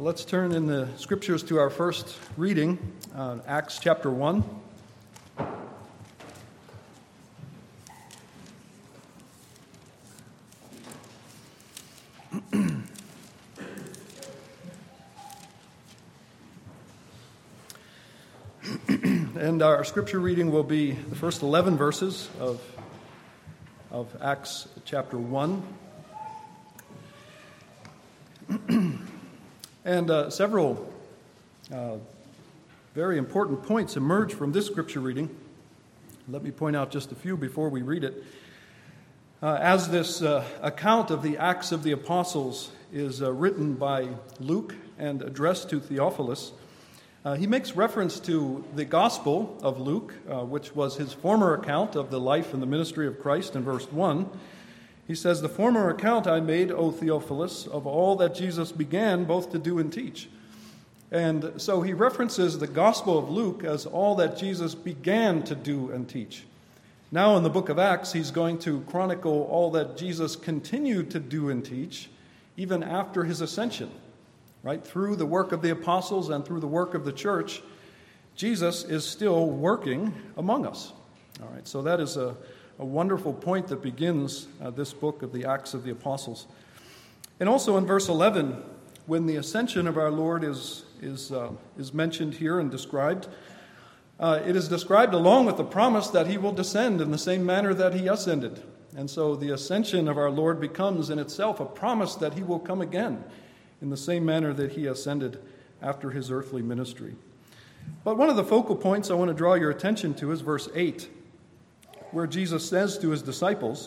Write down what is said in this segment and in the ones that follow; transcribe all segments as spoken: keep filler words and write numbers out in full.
Let's turn in the scriptures to our first reading, uh, Acts chapter one. And our scripture reading will be the first eleven verses of, of Acts chapter one. And uh, several uh, very important points emerge from this scripture reading. Let me point out just a few before we read it. Uh, as this uh, account of the Acts of the Apostles is uh, written by Luke and addressed to Theophilus, uh, he makes reference to the Gospel of Luke, uh, which was his former account of the life and the ministry of Christ in verse one. He says, "The former account I made, O Theophilus, of all that Jesus began both to do and teach." And so he references the Gospel of Luke as all that Jesus began to do and teach. Now in the book of Acts, he's going to chronicle all that Jesus continued to do and teach, even after his ascension. Right? Through the work of the apostles and through the work of the church, Jesus is still working among us. All right, so that is a A wonderful point that begins uh, this book of the Acts of the Apostles. And also in verse eleven, when the ascension of our Lord is, is, uh, is mentioned here and described, uh, it is described along with the promise that he will descend in the same manner that he ascended. And so the ascension of our Lord becomes in itself a promise that he will come again in the same manner that he ascended after his earthly ministry. But one of the focal points I want to draw your attention to is verse eight. Where Jesus says to his disciples,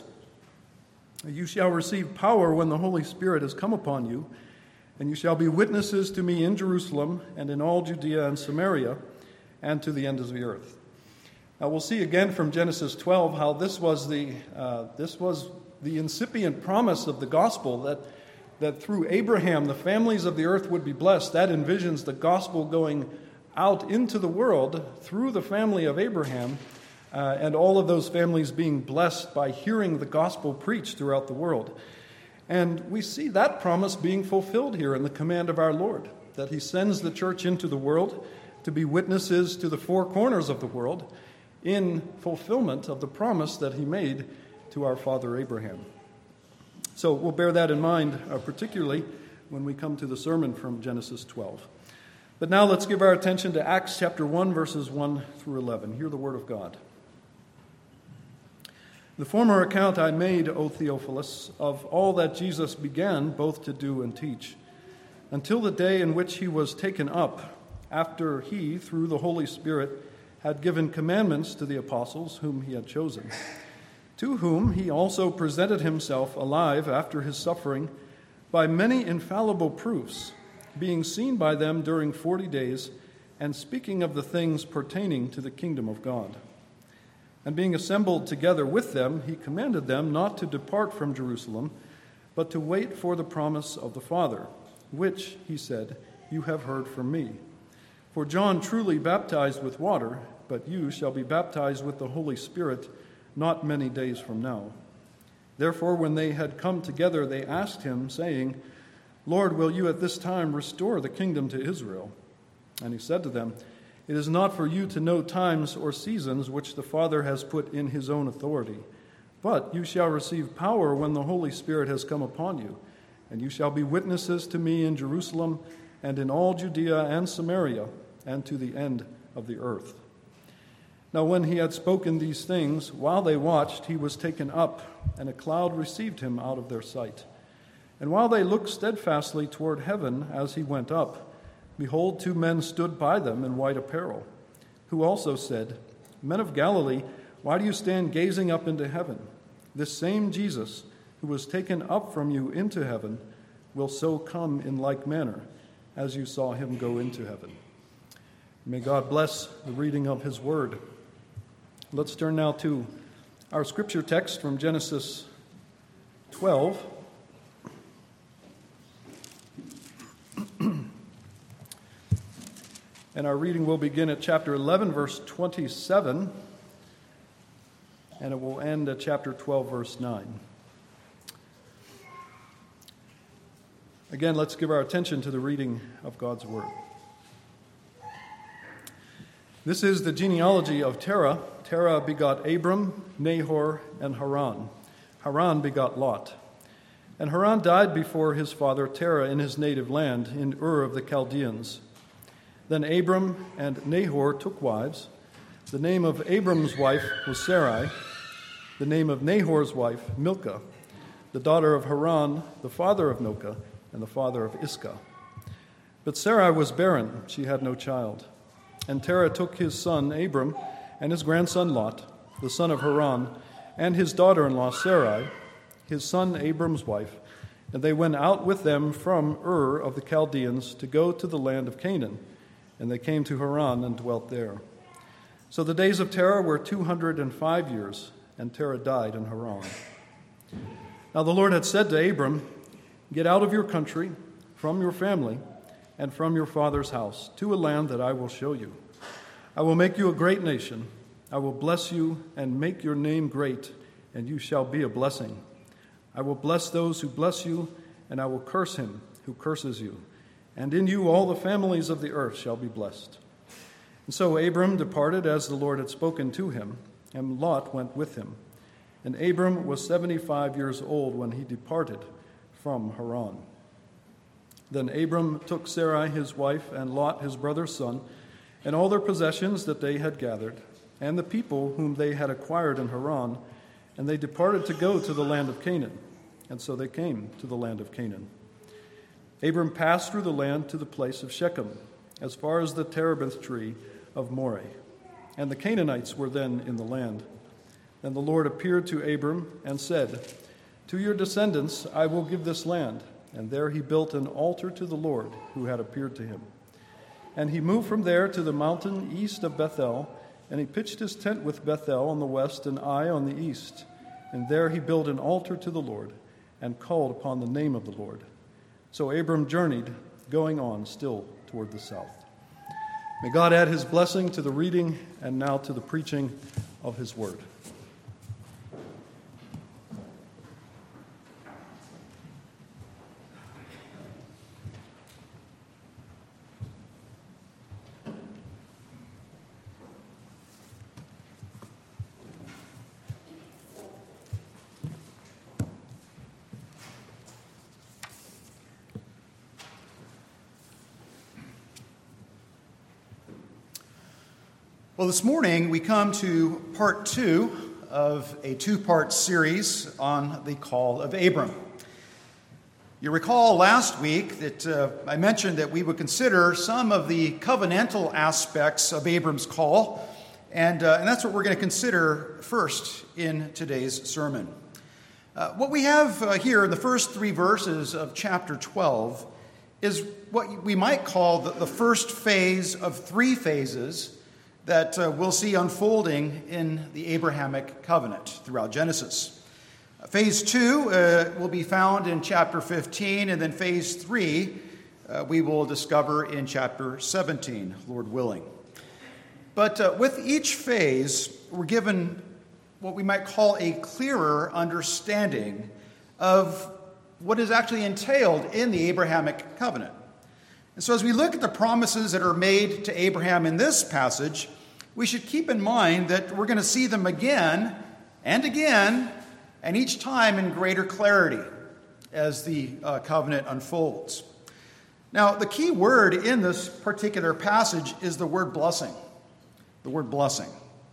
"You shall receive power when the Holy Spirit has come upon you, and you shall be witnesses to me in Jerusalem and in all Judea and Samaria and to the ends of the earth." Now we'll see again from Genesis twelve how this was the uh, this was the incipient promise of the gospel that that through Abraham the families of the earth would be blessed. That envisions the gospel going out into the world through the family of Abraham. Uh, and all of those families being blessed by hearing the gospel preached throughout the world. And we see that promise being fulfilled here in the command of our Lord, that he sends the church into the world to be witnesses to the four corners of the world in fulfillment of the promise that he made to our father Abraham. So we'll bear that in mind, uh, particularly when we come to the sermon from Genesis twelve. But now let's give our attention to Acts chapter one, verses one through eleven. Hear the word of God. "The former account I made, O Theophilus, of all that Jesus began both to do and teach, until the day in which he was taken up, after he, through the Holy Spirit, had given commandments to the apostles whom he had chosen, to whom he also presented himself alive after his suffering by many infallible proofs, being seen by them during forty days, and speaking of the things pertaining to the kingdom of God. And being assembled together with them, he commanded them not to depart from Jerusalem, but to wait for the promise of the Father, which, he said, you have heard from me. For John truly baptized with water, but you shall be baptized with the Holy Spirit not many days from now. Therefore, when they had come together, they asked him, saying, Lord, will you at this time restore the kingdom to Israel? And he said to them, It is not for you to know times or seasons which the Father has put in his own authority, but you shall receive power when the Holy Spirit has come upon you, and you shall be witnesses to me in Jerusalem and in all Judea and Samaria and to the end of the earth. Now when he had spoken these things, while they watched, he was taken up, and a cloud received him out of their sight. And while they looked steadfastly toward heaven as he went up, behold, two men stood by them in white apparel, who also said, Men of Galilee, why do you stand gazing up into heaven? This same Jesus, who was taken up from you into heaven, will so come in like manner as you saw him go into heaven. May God bless the reading of his word. Let's turn now to our scripture text from Genesis twelve. And our reading will begin at chapter eleven, verse twenty-seven, and it will end at chapter twelve, verse nine. Again, let's give our attention to the reading of God's Word. This is the genealogy of Terah. Terah begot Abram, Nahor, and Haran. Haran begot Lot. And Haran died before his father Terah in his native land, in Ur of the Chaldeans. Then Abram and Nahor took wives. The name of Abram's wife was Sarai. The name of Nahor's wife, Milcah, the daughter of Haran, the father of Milcah, and the father of Iscah. But Sarai was barren, she had no child. And Terah took his son Abram and his grandson Lot, the son of Haran, and his daughter-in-law Sarai, his son Abram's wife, and they went out with them from Ur of the Chaldeans to go to the land of Canaan, and they came to Haran and dwelt there. So the days of Terah were two hundred and five years, and Terah died in Haran. Now the Lord had said to Abram, "Get out of your country, from your family, and from your father's house, to a land that I will show you. I will make you a great nation. I will bless you and make your name great, and you shall be a blessing. I will bless those who bless you, and I will curse him who curses you. And in you all the families of the earth shall be blessed." And so Abram departed as the Lord had spoken to him, and Lot went with him. And Abram was seventy-five years old when he departed from Haran. Then Abram took Sarai his wife, and Lot his brother's son, and all their possessions that they had gathered, and the people whom they had acquired in Haran, and they departed to go to the land of Canaan. And so they came to the land of Canaan. Abram passed through the land to the place of Shechem, as far as the terebinth tree of Moreh. And the Canaanites were then in the land. Then the Lord appeared to Abram and said, "To your descendants I will give this land." And there he built an altar to the Lord who had appeared to him. And he moved from there to the mountain east of Bethel, and he pitched his tent with Bethel on the west and Ai on the east. And there he built an altar to the Lord and called upon the name of the Lord. So Abram journeyed, going on still toward the south. May God add his blessing to the reading and now to the preaching of his word. Well, this morning we come to part two of a two-part series on the call of Abram. You recall last week that uh, I mentioned that we would consider some of the covenantal aspects of Abram's call, and, uh, and that's what we're going to consider first in today's sermon. Uh, what we have uh, here in the first three verses of chapter twelve is what we might call the, the first phase of three phases that uh, we'll see unfolding in the Abrahamic covenant throughout Genesis. Uh, phase two uh, will be found in chapter fifteen, and then phase three uh, we will discover in chapter seventeen, Lord willing. But uh, with each phase, we're given what we might call a clearer understanding of what is actually entailed in the Abrahamic covenant. And so as we look at the promises that are made to Abraham in this passage, we should keep in mind that we're going to see them again and again, and each time in greater clarity as the uh, covenant unfolds. Now, the key word in this particular passage is the word blessing. The word blessing.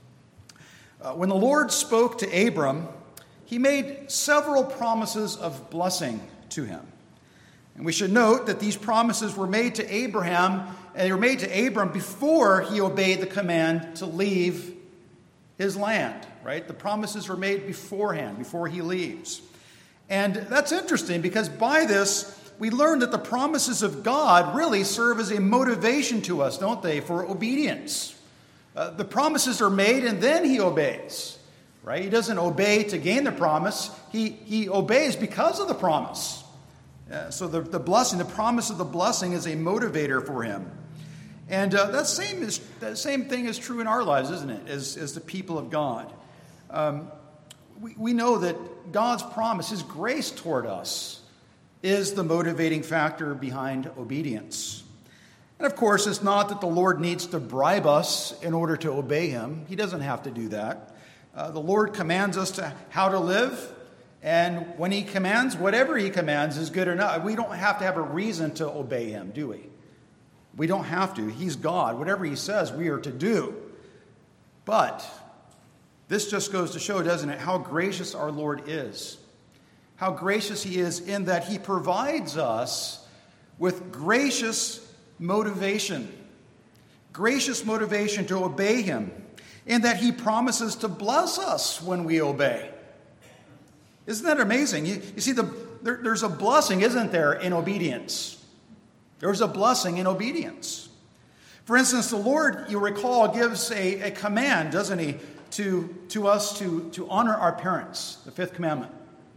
Uh, when the Lord spoke to Abram, he made several promises of blessing to him. And we should note that these promises were made to Abraham, and they were made to Abram before he obeyed the command to leave his land, right? The promises were made beforehand, before he leaves. And that's interesting because by this, we learn that the promises of God really serve as a motivation to us, don't they, for obedience. Uh, the promises are made and then he obeys, right? He doesn't obey to gain the promise. He, he obeys because of the promise. Uh, so the, the blessing, the promise of the blessing is a motivator for him. And uh, that same is that same thing is true in our lives, isn't it, as, as the people of God. Um, we, we know that God's promise, his grace toward us, is the motivating factor behind obedience. And of course, it's not that the Lord needs to bribe us in order to obey him. He doesn't have to do that. Uh, the Lord commands us to how to live, and when he commands, whatever he commands is good enough. We don't have to have a reason to obey him, do we? We don't have to. He's God. Whatever he says, we are to do. But this just goes to show, doesn't it, how gracious our Lord is. How gracious he is in that he provides us with gracious motivation. Gracious motivation to obey him. In that he promises to bless us when we obey. Isn't that amazing? You, you see, the, there, there's a blessing, isn't there, in obedience? There's a blessing in obedience. For instance, the Lord, you recall, gives a, a command, doesn't he, to, to us to, to honor our parents, the fifth commandment.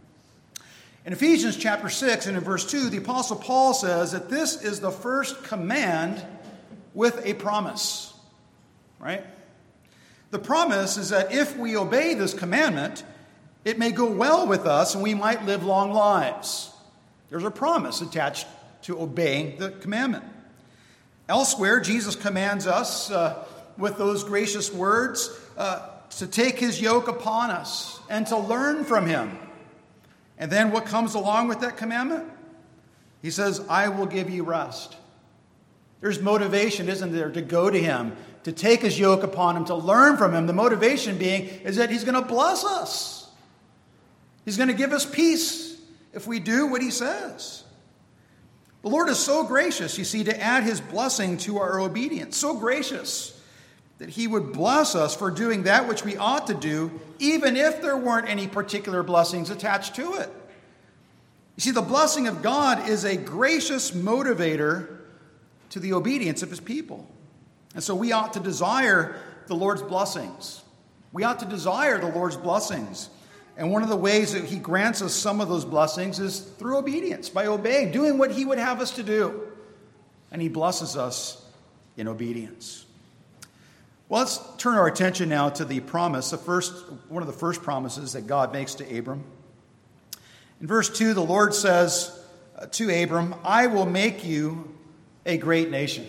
In Ephesians chapter six and in verse two, the Apostle Paul says that this is the first command with a promise, right? The promise is that if we obey this commandment, it may go well with us and we might live long lives. There's a promise attached to obeying the commandment. Elsewhere, Jesus commands us uh, with those gracious words uh, to take his yoke upon us and to learn from him. And then what comes along with that commandment? He says, I will give you rest. There's motivation, isn't there, to go to him, to take his yoke upon him, to learn from him. The motivation being is that he's going to bless us. He's going to give us peace if we do what he says. The Lord is so gracious, you see, to add his blessing to our obedience. So gracious that he would bless us for doing that which we ought to do, even if there weren't any particular blessings attached to it. You see, the blessing of God is a gracious motivator to the obedience of his people. And so we ought to desire the Lord's blessings. We ought to desire the Lord's blessings. And one of the ways that he grants us some of those blessings is through obedience, by obeying, doing what he would have us to do. And he blesses us in obedience. Well, let's turn our attention now to the promise, the first, one of the first promises that God makes to Abram. In verse two, the Lord says to Abram, I will make you a great nation.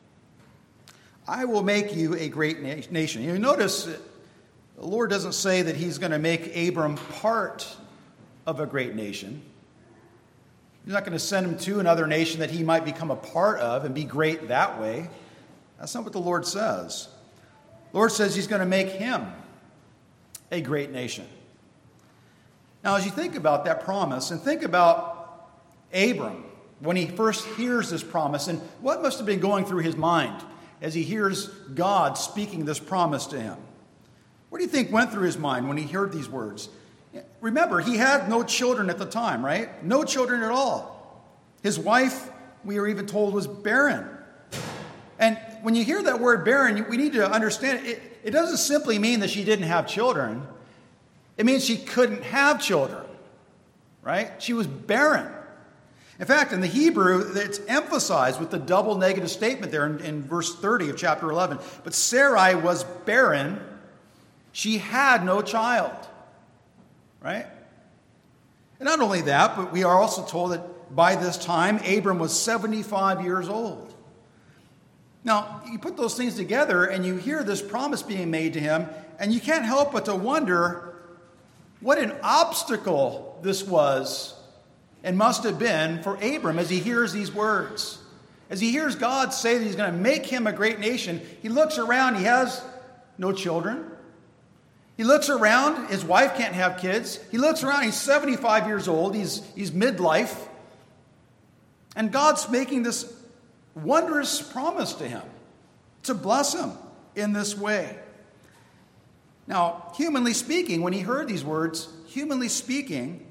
I will make you a great na- nation. You notice that the Lord doesn't say that he's going to make Abram part of a great nation. He's not going to send him to another nation that he might become a part of and be great that way. That's not what the Lord says. The Lord says he's going to make him a great nation. Now, as you think about that promise and think about Abram when he first hears this promise and what must have been going through his mind as he hears God speaking this promise to him. What do you think went through his mind when he heard these words? Remember, he had no children at the time, right? No children at all. His wife, we are even told, was barren. And when you hear that word barren, we need to understand it, it doesn't simply mean that she didn't have children. It means she couldn't have children, right? She was barren. In fact, in the Hebrew, it's emphasized with the double negative statement there in, in verse thirty of chapter eleven. But Sarai was barren. She had no child, right? And not only that, but we are also told that by this time, Abram was seventy-five years old. Now, you put those things together and you hear this promise being made to him, and you can't help but to wonder what an obstacle this was and must have been for Abram as he hears these words. As he hears God say that he's going to make him a great nation, he looks around, he has no children. He looks around, his wife can't have kids. He looks around, he's seventy-five years old, he's, he's midlife. And God's making this wondrous promise to him to bless him in this way. Now, humanly speaking, when he heard these words, humanly speaking,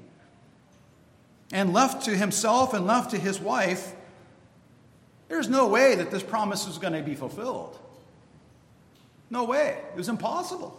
and left to himself and left to his wife, there's no way that this promise was going to be fulfilled. No way. It was impossible.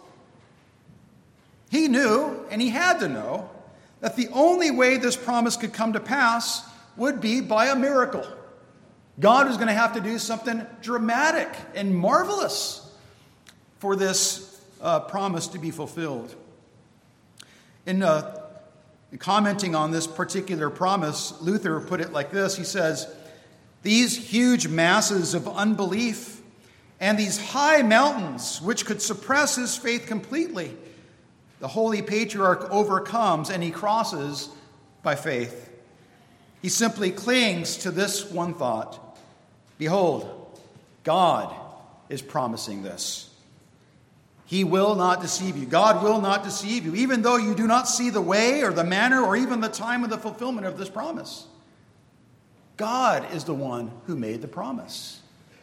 He knew, and he had to know, that the only way this promise could come to pass would be by a miracle. God was going to have to do something dramatic and marvelous for this uh, promise to be fulfilled. In, uh, And commenting on this particular promise, Luther put it like this. He says, "These huge masses of unbelief and these high mountains which could suppress his faith completely, the holy patriarch overcomes and he crosses by faith. He simply clings to this one thought: behold, God is promising this. He will not deceive you. God will not deceive you, even though you do not see the way or the manner or even the time of the fulfillment of this promise. God is the one who made the promise."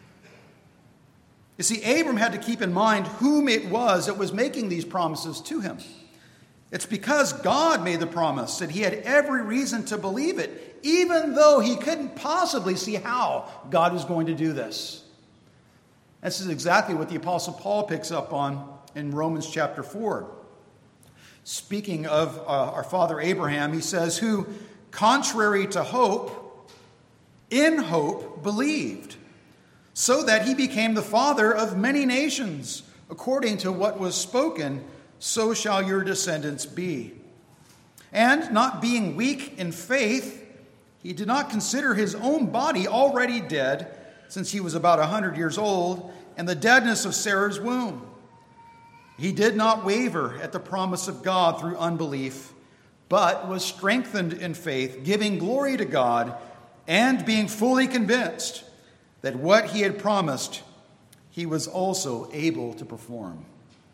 You see, Abram had to keep in mind whom it was that was making these promises to him. It's because God made the promise that he had every reason to believe it, even though he couldn't possibly see how God was going to do this. This is exactly what the Apostle Paul picks up on in Romans chapter four. Speaking of uh, our father Abraham, he says, "Who, contrary to hope, in hope believed, so that he became the father of many nations, according to what was spoken, so shall your descendants be. And not being weak in faith, he did not consider his own body already dead, since he was about a hundred years old, and the deadness of Sarah's womb. He did not waver at the promise of God through unbelief, but was strengthened in faith, giving glory to God, and being fully convinced that what he had promised, he was also able to perform."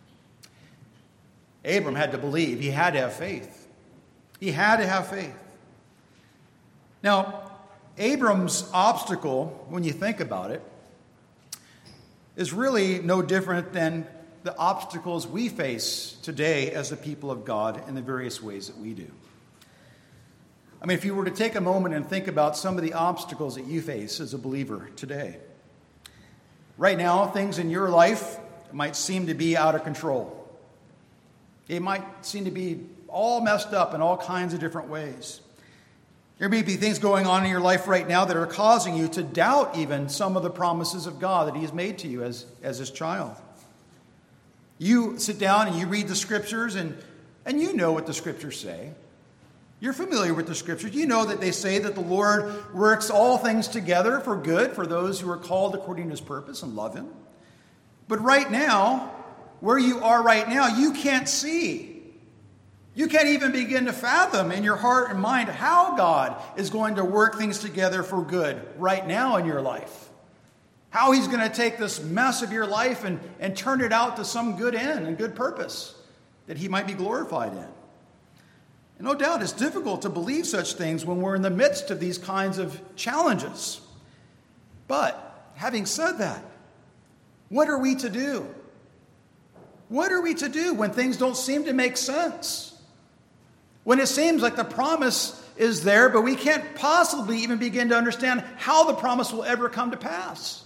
Abram had to believe. He had to have faith. He had to have faith. Now, Abram's obstacle, when you think about it, is really no different than the obstacles we face today as the people of God in the various ways that we do. I mean, if you were to take a moment and think about some of the obstacles that you face as a believer today. Right now, things in your life might seem to be out of control. It might seem to be all messed up in all kinds of different ways. There may be things going on in your life right now that are causing you to doubt even some of the promises of God that he has made to you as, as his child. You sit down and you read the scriptures, and, and you know what the scriptures say. You're familiar with the scriptures. You know that they say that the Lord works all things together for good for those who are called according to his purpose and love him. But right now, where you are right now, you can't see. You can't even begin to fathom in your heart and mind how God is going to work things together for good right now in your life. How he's going to take this mess of your life and, and turn it out to some good end and good purpose that he might be glorified in. And no doubt it's difficult to believe such things when we're in the midst of these kinds of challenges. But having said that, what are we to do? What are we to do when things don't seem to make sense? When it seems like the promise is there, but we can't possibly even begin to understand how the promise will ever come to pass?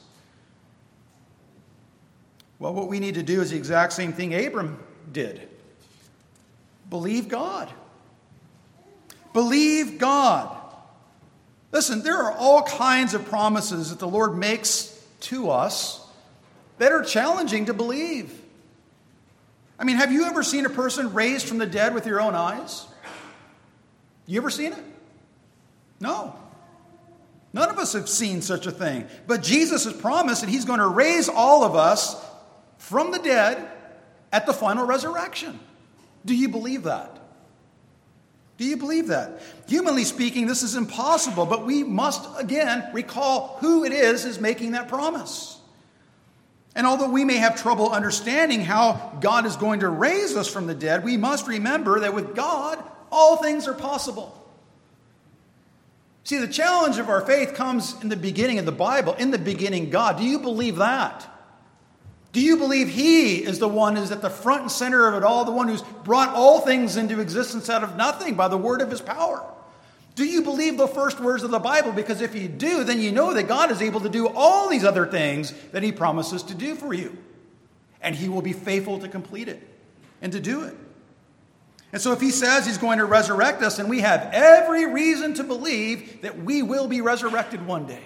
Well, what we need to do is the exact same thing Abram did. Believe God. Believe God. Listen, there are all kinds of promises that the Lord makes to us that are challenging to believe. I mean, have you ever seen a person raised from the dead with your own eyes? You ever seen it? No. None of us have seen such a thing. But Jesus has promised that he's going to raise all of us from the dead at the final resurrection. Do you believe that? Do you believe that? Humanly speaking, this is impossible, but we must, again, recall who it is is making that promise. And although we may have trouble understanding how God is going to raise us from the dead, we must remember that with God, all things are possible. See, the challenge of our faith comes in the beginning of the Bible. In the beginning, God. Do you believe that? Do you believe he is the one who's at the front and center of it all, the one who's brought all things into existence out of nothing by the word of his power? Do you believe the first words of the Bible? Because if you do, then you know that God is able to do all these other things that he promises to do for you. And he will be faithful to complete it and to do it. And so if he says he's going to resurrect us, then we have every reason to believe that we will be resurrected one day.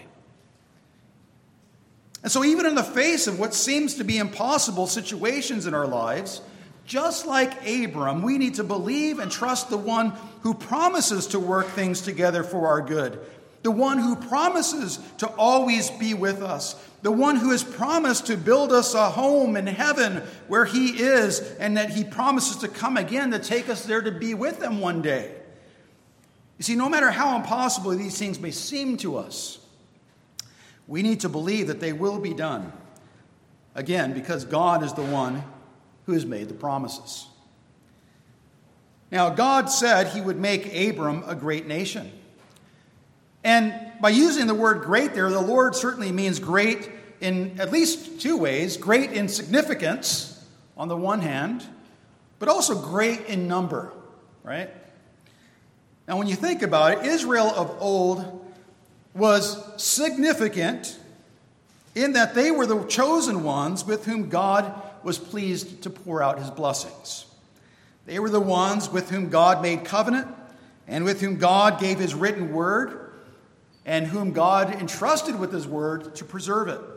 And so even in the face of what seems to be impossible situations in our lives, just like Abram, we need to believe and trust the one who promises to work things together for our good, the one who promises to always be with us, the one who has promised to build us a home in heaven where he is, and that he promises to come again to take us there to be with him one day. You see, no matter how impossible these things may seem to us, we need to believe that they will be done. Again, because God is the one who has made the promises. Now, God said he would make Abram a great nation. And by using the word great there, the Lord certainly means great in at least two ways. Great in significance, on the one hand, but also great in number, right? Now, when you think about it, Israel of old was significant in that they were the chosen ones with whom God was pleased to pour out his blessings. They were the ones with whom God made covenant and with whom God gave his written word and whom God entrusted with his word to preserve it.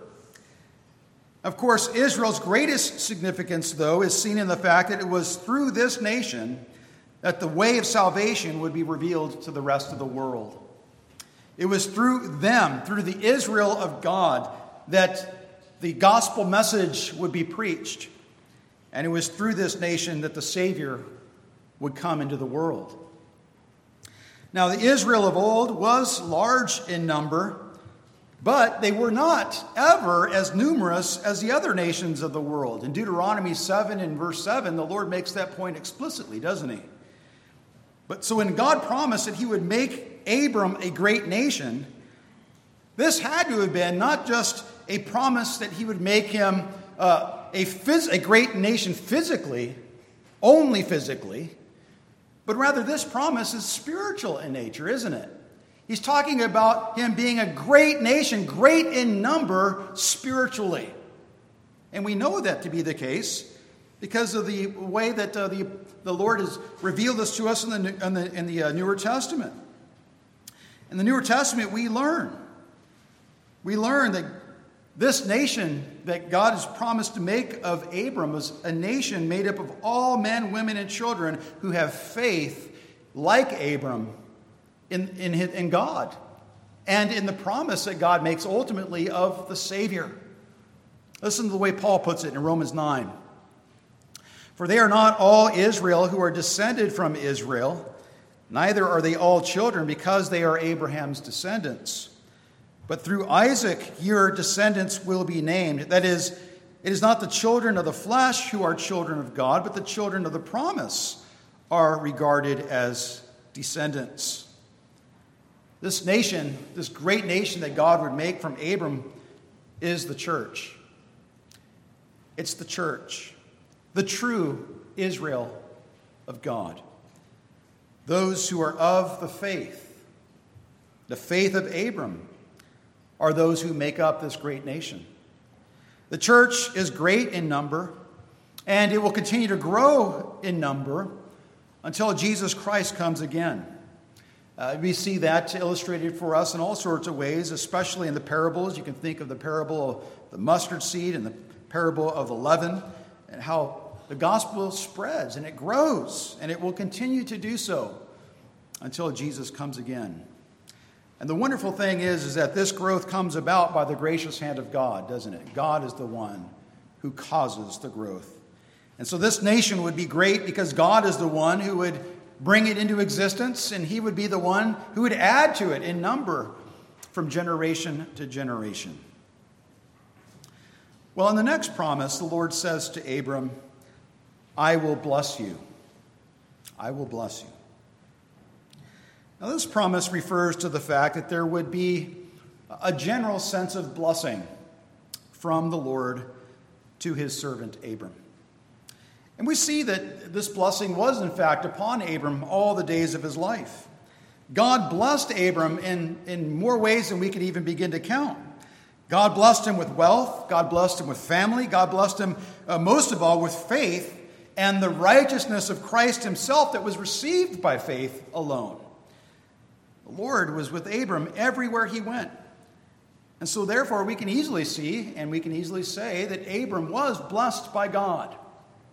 Of course, Israel's greatest significance, though, is seen in the fact that it was through this nation that the way of salvation would be revealed to the rest of the world. It was through them, through the Israel of God, that the gospel message would be preached. And it was through this nation that the Savior would come into the world. Now, the Israel of old was large in number, but they were not ever as numerous as the other nations of the world. In Deuteronomy seven and verse seven, the Lord makes that point explicitly, doesn't he? But so when God promised that he would make Abram a great nation, this had to have been not just a promise that he would make him uh, a, phys- a great nation physically, only physically, but rather this promise is spiritual in nature, isn't it? He's talking about him being a great nation, great in number spiritually. And we know that to be the case because of the way that uh, the, the Lord has revealed this to us in the, in the, in the uh, Newer Testament. In the Newer Testament, we learn. We learn that this nation that God has promised to make of Abram is a nation made up of all men, women, and children who have faith like Abram in, in, in God and in the promise that God makes ultimately of the Savior. Listen to the way Paul puts it in Romans nine. For they are not all Israel who are descended from Israel, neither are they all children because they are Abraham's descendants. But through Isaac your descendants will be named. That is, it is not the children of the flesh who are children of God, but the children of the promise are regarded as descendants. This nation, this great nation that God would make from Abram, is the church. It's the church, the true Israel of God. Those who are of the faith, the faith of Abram, are those who make up this great nation. The church is great in number, and it will continue to grow in number until Jesus Christ comes again. Uh, we see that illustrated for us in all sorts of ways, especially in the parables. You can think of the parable of the mustard seed and the parable of the leaven, and how the gospel spreads and it grows, and it will continue to do so until Jesus comes again. And the wonderful thing is, is that this growth comes about by the gracious hand of God, doesn't it? God is the one who causes the growth. And so this nation would be great because God is the one who would bring it into existence, and he would be the one who would add to it in number from generation to generation. Well, in the next promise, the Lord says to Abram, I will bless you. I will bless you. Now, this promise refers to the fact that there would be a general sense of blessing from the Lord to his servant Abram. And we see that this blessing was, in fact, upon Abram all the days of his life. God blessed Abram in, in more ways than we could even begin to count. God blessed him with wealth. God blessed him with family. God blessed him, uh, most of all, with faith and the righteousness of Christ himself that was received by faith alone. The Lord was with Abram everywhere he went. And so therefore we can easily see and we can easily say that Abram was blessed by God.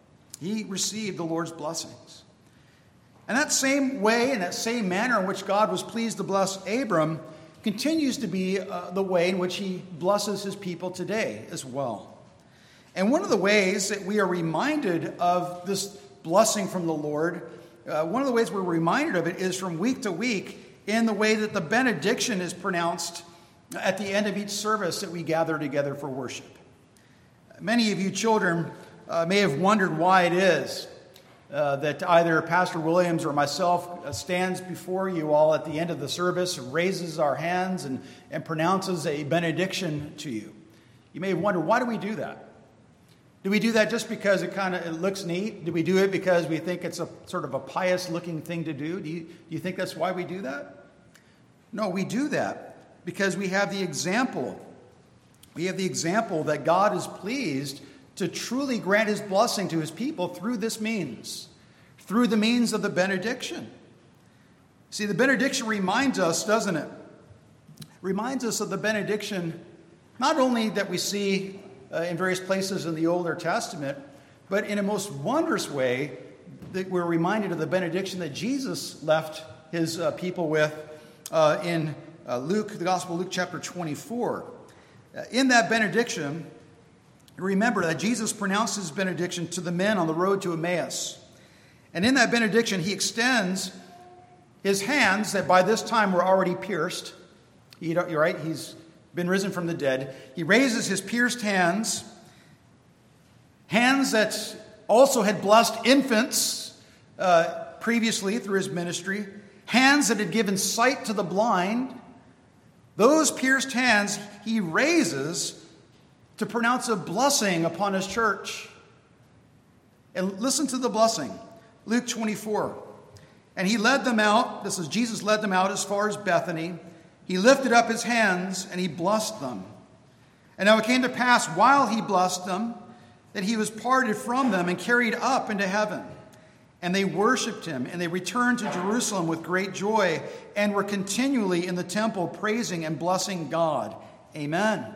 He received the Lord's blessings. And that same way and that same manner in which God was pleased to bless Abram continues to be uh, the way in which he blesses his people today as well. And one of the ways that we are reminded of this blessing from the Lord, uh, one of the ways we're reminded of it is from week to week in the way that the benediction is pronounced at the end of each service that we gather together for worship. Many of you children uh, may have wondered why it is uh, that either Pastor Williams or myself uh, stands before you all at the end of the service, raises our hands and, and pronounces a benediction to you. You may wonder, why do we do that? Do we do that just because it kind of it looks neat? Do we do it because we think it's a sort of a pious-looking thing to do? Do you, do you think that's why we do that? No, we do that because we have the example. We have the example that God is pleased to truly grant his blessing to his people through this means, through the means of the benediction. See, the benediction reminds us, doesn't it? Reminds us of the benediction not only that we see uh, in various places in the Older Testament, but in a most wondrous way that we're reminded of the benediction that Jesus left his uh, people with uh, in uh, Luke, the Gospel of Luke chapter twenty-four. Uh, in that benediction, remember that Jesus pronounced his benediction to the men on the road to Emmaus. And in that benediction, he extends his hands that by this time were already pierced. He, you're right, he's been risen from the dead. He raises his pierced hands, hands that also had blessed infants uh, previously through his ministry, hands that had given sight to the blind. Those pierced hands he raises to pronounce a blessing upon his church. And listen to the blessing. Luke twenty-four. And he led them out, this is Jesus led them out as far as Bethany. He lifted up his hands and he blessed them. And now it came to pass while he blessed them that he was parted from them and carried up into heaven. And they worshiped him, and they returned to Jerusalem with great joy and were continually in the temple praising and blessing God. Amen.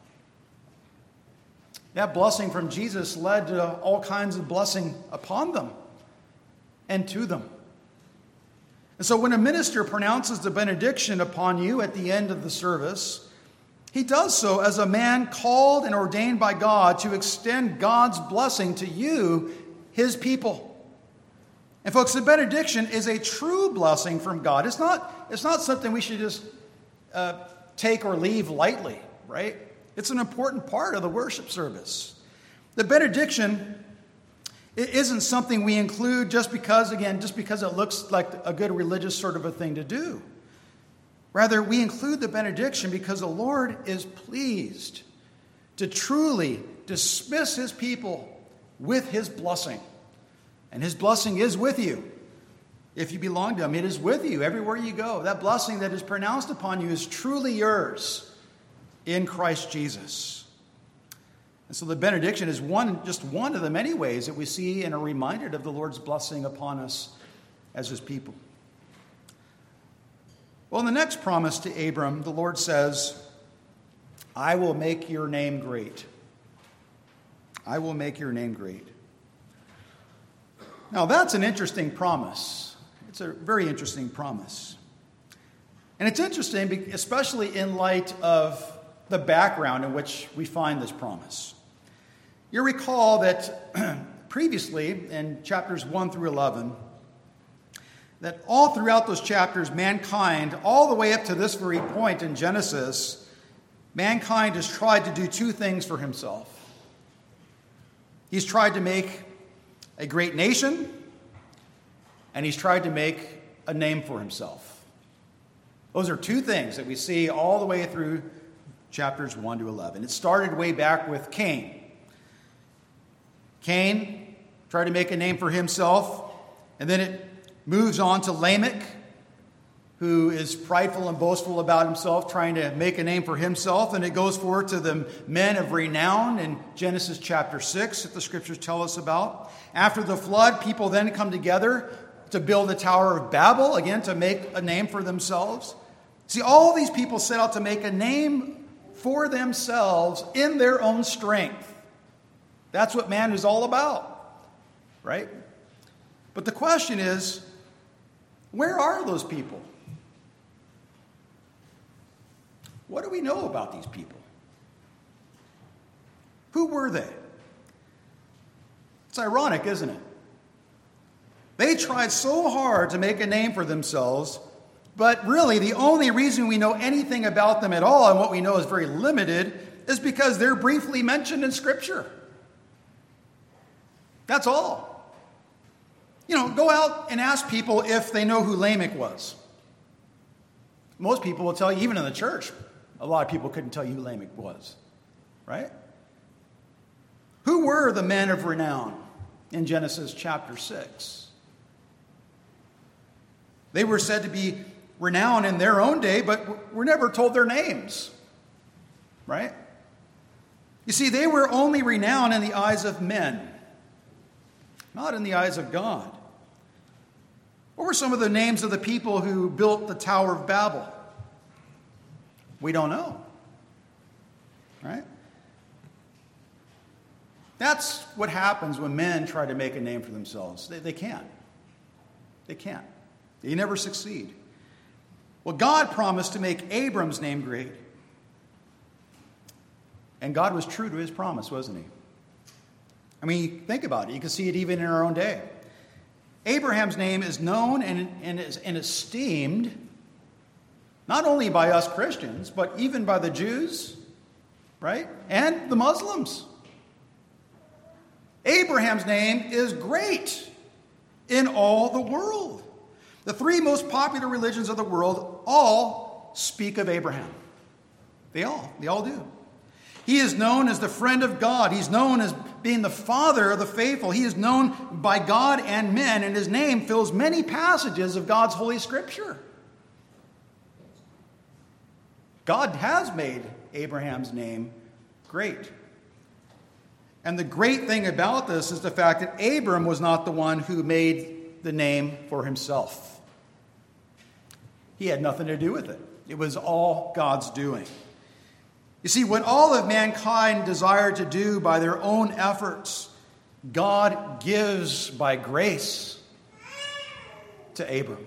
That blessing from Jesus led to all kinds of blessing upon them and to them. And so when a minister pronounces the benediction upon you at the end of the service, he does so as a man called and ordained by God to extend God's blessing to you, his people. And folks, the benediction is a true blessing from God. It's not, it's not something we should just uh, take or leave lightly, right? It's an important part of the worship service. The benediction it isn't something we include just because, again, just because it looks like a good religious sort of a thing to do. Rather, we include the benediction because the Lord is pleased to truly dismiss his people with his blessing. And his blessing is with you. If you belong to him, it is with you everywhere you go. That blessing that is pronounced upon you is truly yours in Christ Jesus. And so the benediction is one, just one of the many ways that we see and are reminded of the Lord's blessing upon us as his people. Well, in the next promise to Abram, the Lord says, I will make your name great. I will make your name great. Now, that's an interesting promise. It's a very interesting promise. And it's interesting, especially in light of the background in which we find this promise. You'll recall that previously in chapters one through eleven, that all throughout those chapters, mankind, all the way up to this very point in Genesis, mankind has tried to do two things for himself. He's tried to make a great nation, and he's tried to make a name for himself. Those are two things that we see all the way through chapters one to eleven. It started way back with Cain. Cain tried to make a name for himself, and then it moves on to Lamech, who is prideful and boastful about himself, trying to make a name for himself. And it goes forward to the men of renown in Genesis chapter six that the scriptures tell us about. After the flood, people then come together to build the Tower of Babel, again, to make a name for themselves. See, all these people set out to make a name for themselves in their own strength. That's what man is all about. right? But the question is, where are those people? What do we know about these people? Who were they? It's ironic, isn't it? They tried so hard to make a name for themselves, but really the only reason we know anything about them at all, and what we know is very limited, is because they're briefly mentioned in Scripture. That's all. You know, go out and ask people if they know who Lamech was. Most people will tell you, even in the church, a lot of people couldn't tell you who Lamech was, right? Who were the men of renown in Genesis chapter six? They were said to be renowned in their own day, but were never told their names, right? You see, they were only renowned in the eyes of men, not in the eyes of God. What were some of the names of the people who built the Tower of Babel? We don't know, right? That's what happens when men try to make a name for themselves. They, they can't. They can't. They never succeed. Well, God promised to make Abram's name great. And God was true to his promise, wasn't he? I mean, think about it. You can see it even in our own day. Abraham's name is known and, and, is, and esteemed not only by us Christians, but even by the Jews, right? And the Muslims. Abraham's name is great in all the world. The three most popular religions of the world all speak of Abraham. They all, they all do. He is known as the friend of God. He's known as being the father of the faithful. He is known by God and men, and his name fills many passages of God's Holy Scripture. God has made Abraham's name great. And the great thing about this is the fact that Abram was not the one who made the name for himself. He had nothing to do with it. It was all God's doing. You see, what all of mankind desired to do by their own efforts, God gives by grace to Abram.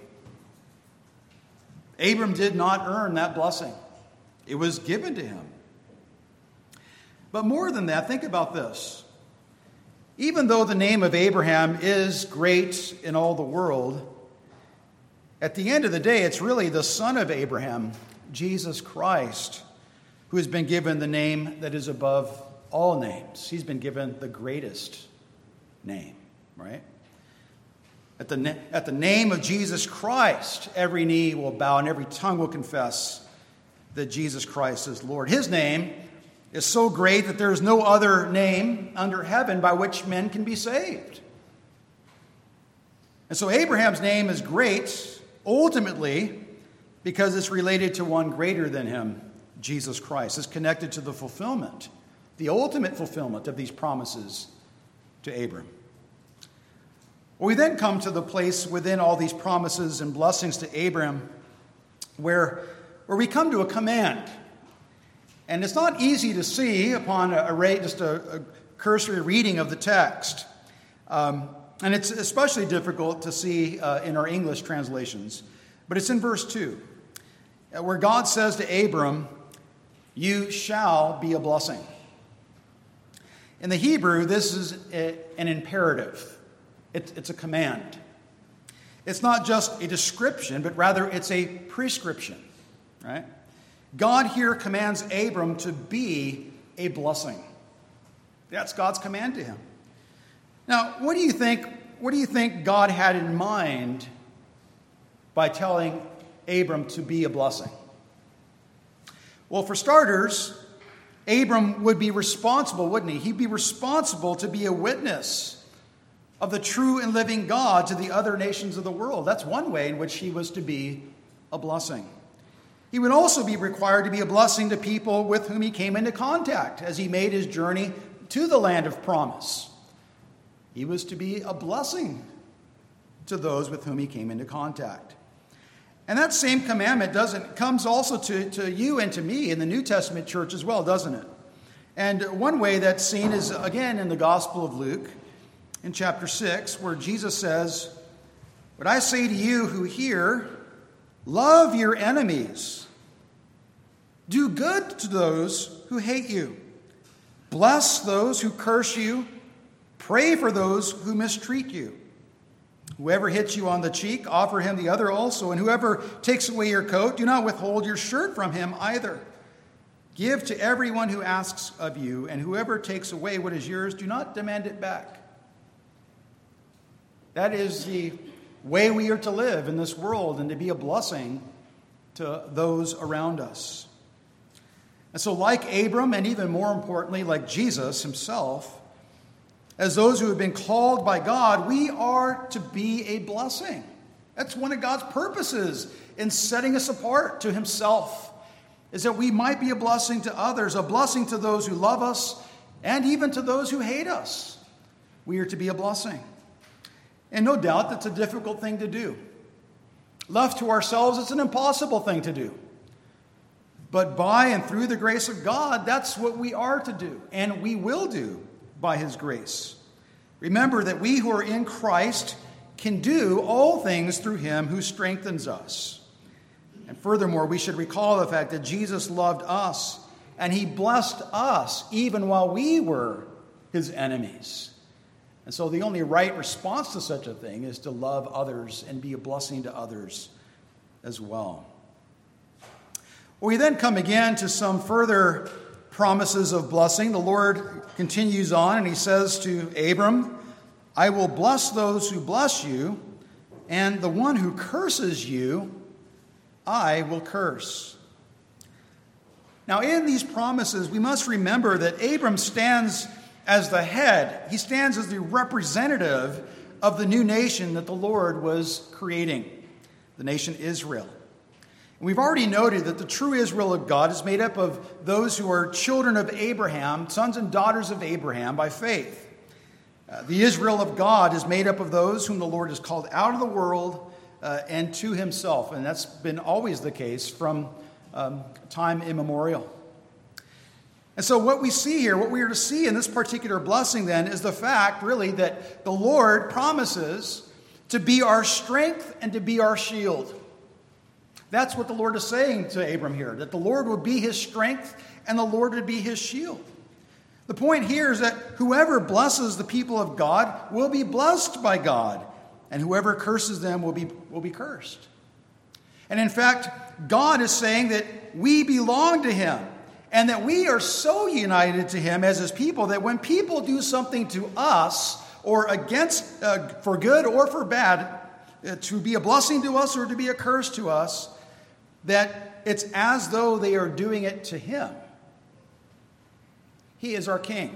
Abram did not earn that blessing. It was given to him. But more than that, think about this. Even though the name of Abraham is great in all the world, at the end of the day, it's really the son of Abraham, Jesus Christ, who has been given the name that is above all names. He's been given the greatest name, right? At the, na- at the name of Jesus Christ, every knee will bow and every tongue will confess that Jesus Christ is Lord. His name is so great that there is no other name under heaven by which men can be saved. And so Abraham's name is great, ultimately, because it's related to one greater than him, Jesus Christ. It's connected to the fulfillment, the ultimate fulfillment of these promises to Abram. Well, we then come to the place within all these promises and blessings to Abram where, where we come to a command. And it's not easy to see upon a, a just a, a cursory reading of the text. Um, and it's especially difficult to see uh, in our English translations. But it's in verse two, where God says to Abram, "You shall be a blessing." In the Hebrew, this is a, an imperative. It, it's a command. It's not just a description, but rather it's a prescription, right? God here commands Abram to be a blessing. That's God's command to him. Now, what do you think, what do you think God had in mind by telling Abram to be a blessing? Well, for starters, Abram would be responsible, wouldn't he? He'd be responsible to be a witness of the true and living God to the other nations of the world. That's one way in which he was to be a blessing. He would also be required to be a blessing to people with whom he came into contact as he made his journey to the land of promise. He was to be a blessing to those with whom he came into contact. And that same commandment doesn't comes also to, to you and to me in the New Testament church as well, doesn't it? And one way that's seen is, again, in the Gospel of Luke, in chapter six, where Jesus says, "But I say to you who hear, love your enemies. Do good to those who hate you. Bless those who curse you. Pray for those who mistreat you. Whoever hits you on the cheek, offer him the other also. And whoever takes away your coat, do not withhold your shirt from him either. Give to everyone who asks of you, and whoever takes away what is yours, do not demand it back." That is the way we are to live in this world and to be a blessing to those around us. And so, like Abram, and even more importantly, like Jesus himself, as those who have been called by God, we are to be a blessing. That's one of God's purposes in setting us apart to himself, is that we might be a blessing to others, a blessing to those who love us, and even to those who hate us. We are to be a blessing. And no doubt that's a difficult thing to do. Left to ourselves, it's an impossible thing to do. But by and through the grace of God, that's what we are to do, and we will do by his grace. Remember that we who are in Christ can do all things through him who strengthens us. And furthermore, we should recall the fact that Jesus loved us, and he blessed us even while we were his enemies. And so the only right response to such a thing is to love others and be a blessing to others as well. We then come again to some further promises of blessing. The Lord continues on, and he says to Abram, "I will bless those who bless you, and the one who curses you, I will curse." Now, in these promises, we must remember that Abram stands as the head. He stands as the representative of the new nation that the Lord was creating, the nation Israel. And we've already noted that the true Israel of God is made up of those who are children of Abraham, sons and daughters of Abraham by faith. Uh, the Israel of God is made up of those whom the Lord has called out of the world uh, and to himself. And that's been always the case from um, time immemorial. And so what we see here, what we are to see in this particular blessing then, is the fact, really, that the Lord promises to be our strength and to be our shield. That's what the Lord is saying to Abram here, that the Lord would be his strength and the Lord would be his shield. The point here is that whoever blesses the people of God will be blessed by God, and whoever curses them will be, will be cursed. And in fact, God is saying that we belong to him, and that we are so united to him as his people that when people do something to us, or against, uh, for good or for bad, uh, to be a blessing to us or to be a curse to us, that it's as though they are doing it to him. He is our king.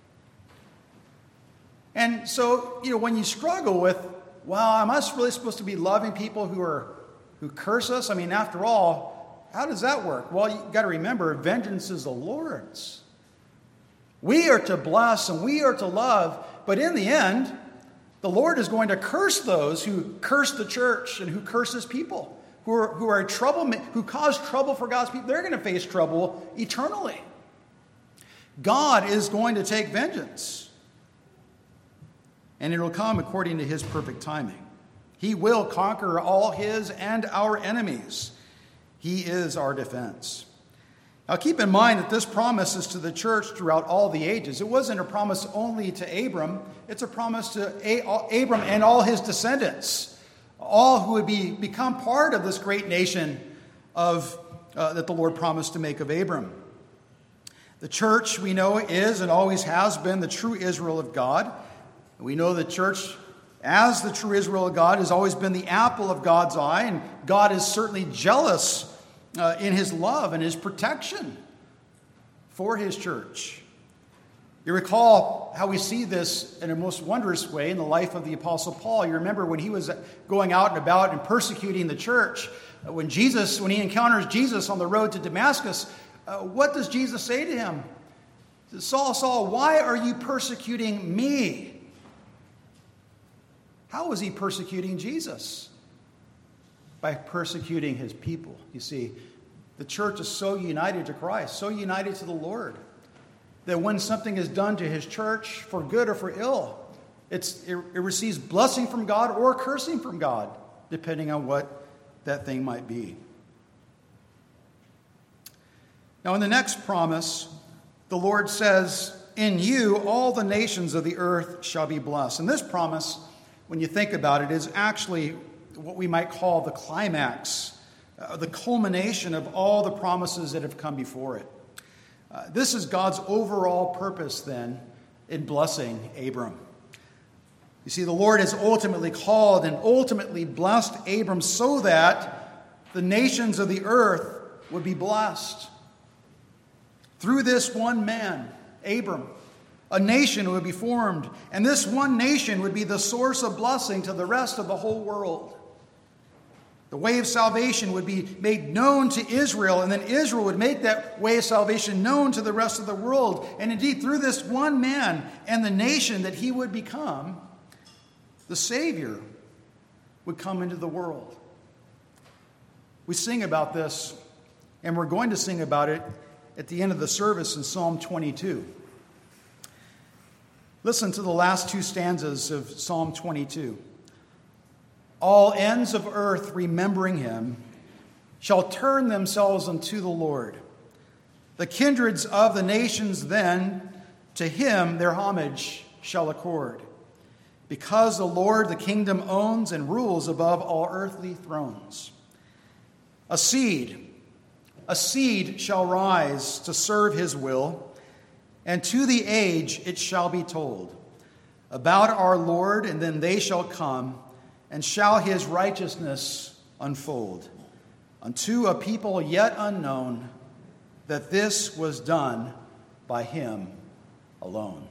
And so, you know, when you struggle with, well, am I really supposed to be loving people who are who curse us? I mean, after all, how does that work? Well, you've got to remember, vengeance is the Lord's. We are to bless and we are to love, but in the end, the Lord is going to curse those who curse the church and who curse his people, who are, who are trouble, who cause trouble for God's people. They're going to face trouble eternally. God is going to take vengeance, and it will come according to his perfect timing. He will conquer all his and our enemies. He is our defense. Now keep in mind that this promise is to the church throughout all the ages. It wasn't a promise only to Abram. It's a promise to Abram and all his descendants, all who would be, become part of this great nation of uh, that the Lord promised to make of Abram. The church, we know, is and always has been the true Israel of God. We know the church, as the true Israel of God, has always been the apple of God's eye, and God is certainly jealous uh, in his love and his protection for his church. You recall how we see this in a most wondrous way in the life of the Apostle Paul. You remember when he was going out and about and persecuting the church, when Jesus, when he encounters Jesus on the road to Damascus, uh, what does Jesus say to him? He says, "Saul, Saul, why are you persecuting me?" How was he persecuting Jesus? By persecuting his people. You see, the church is so united to Christ, so united to the Lord, that when something is done to his church, for good or for ill, It's, it, it receives blessing from God or cursing from God, depending on what that thing might be. Now, in the next promise, the Lord says, "In you all the nations of the earth shall be blessed." And this promise, when you think about it, is actually what we might call the climax, uh, the culmination of all the promises that have come before it. Uh, this is God's overall purpose, then, in blessing Abram. You see, the Lord has ultimately called and ultimately blessed Abram so that the nations of the earth would be blessed. Through this one man, Abram, a nation would be formed, and this one nation would be the source of blessing to the rest of the whole world. The way of salvation would be made known to Israel, and then Israel would make that way of salvation known to the rest of the world. And indeed, through this one man and the nation that he would become, the Savior would come into the world. We sing about this, and we're going to sing about it at the end of the service in Psalm twenty-two. Listen to the last two stanzas of Psalm twenty-two. "All ends of earth, remembering him, shall turn themselves unto the Lord. The kindreds of the nations then to him their homage shall accord. Because the Lord the kingdom owns and rules above all earthly thrones. A seed, a seed shall rise to serve his will, and to the age it shall be told about our Lord, and then they shall come, and shall his righteousness unfold unto a people yet unknown, that this was done by him alone."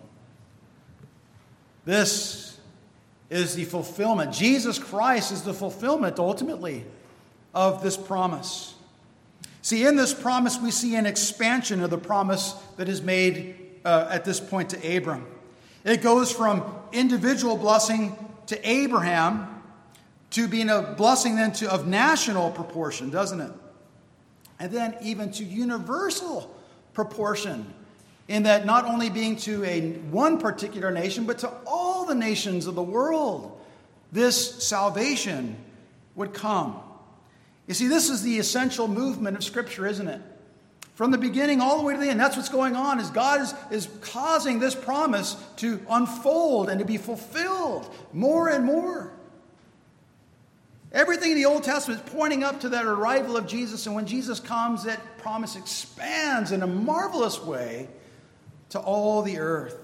This is the fulfillment. Jesus Christ is the fulfillment, ultimately, of this promise. See, in this promise, we see an expansion of the promise that is made uh, at this point to Abram. It goes from individual blessing to Abraham to being a blessing then to, of national proportion, doesn't it? And then even to universal proportion, in that not only being to a one particular nation, but to all the nations of the world, this salvation would come. You see, this is the essential movement of Scripture, isn't it? From the beginning all the way to the end, that's what's going on, is God is, is causing this promise to unfold and to be fulfilled more and more. Everything in the Old Testament is pointing up to that arrival of Jesus, and when Jesus comes, that promise expands in a marvelous way to all the earth.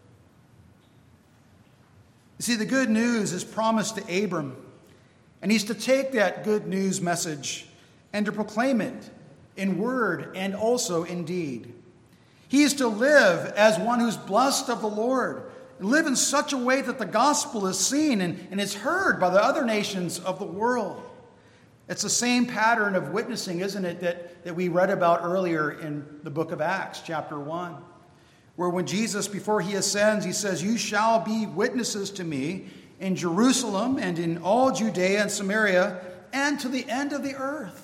You see, the good news is promised to Abram, and he's to take that good news message and to proclaim it in word and also in deed. He is to live as one who's blessed of the Lord, and live in such a way that the gospel is seen and, and is heard by the other nations of the world. It's the same pattern of witnessing, isn't it, that, that we read about earlier in the book of Acts, chapter one, where when Jesus, before he ascends, he says, "You shall be witnesses to me in Jerusalem and in all Judea and Samaria and to the end of the earth."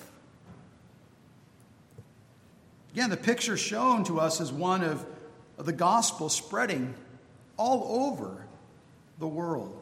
Again, the picture shown to us is one of, of the gospel spreading all over the world.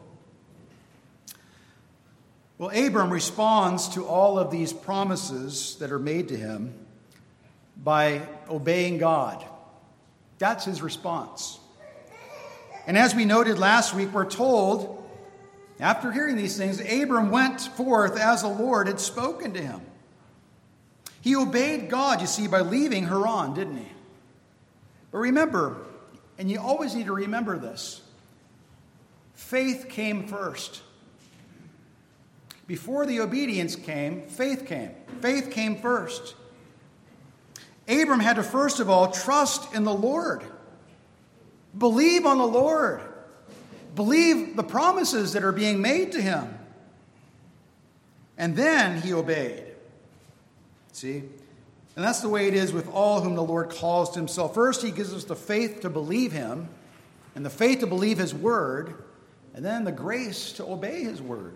Well, Abram responds to all of these promises that are made to him by obeying God. That's his response. And as we noted last week, we're told, after hearing these things, Abram went forth as the Lord had spoken to him. He obeyed God, you see, by leaving Haran, didn't he? But remember, and you always need to remember this, faith came first. Before the obedience came, faith came. Faith came first. Abram had to first of all trust in the Lord. Believe on the Lord. Believe the promises that are being made to him. And then he obeyed. See? And that's the way it is with all whom the Lord calls to himself. First, he gives us the faith to believe him, and the faith to believe his word, and then the grace to obey his word.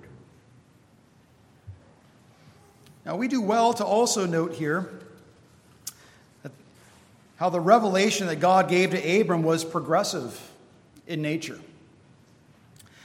Now, we do well to also note here how the revelation that God gave to Abram was progressive in nature.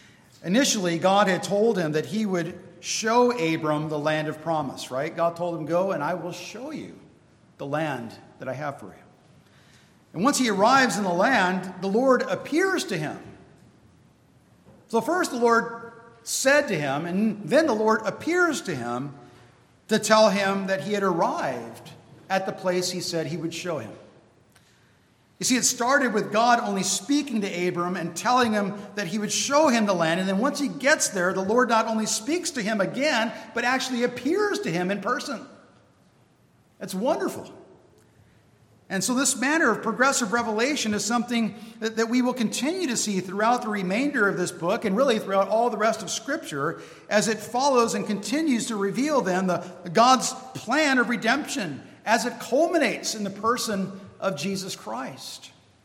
Initially, God had told him that he would show Abram the land of promise, right? God told him, go and I will show you the land that I have for you. And once he arrives in the land, the Lord appears to him. So first the Lord said to him, and then the Lord appears to him to tell him that he had arrived at the place he said he would show him. You see, it started with God only speaking to Abram and telling him that he would show him the land. And then once he gets there, the Lord not only speaks to him again, but actually appears to him in person. That's wonderful. And so this manner of progressive revelation is something that, that we will continue to see throughout the remainder of this book and really throughout all the rest of Scripture as it follows and continues to reveal then the, God's plan of redemption as it culminates in the person of Jesus Christ.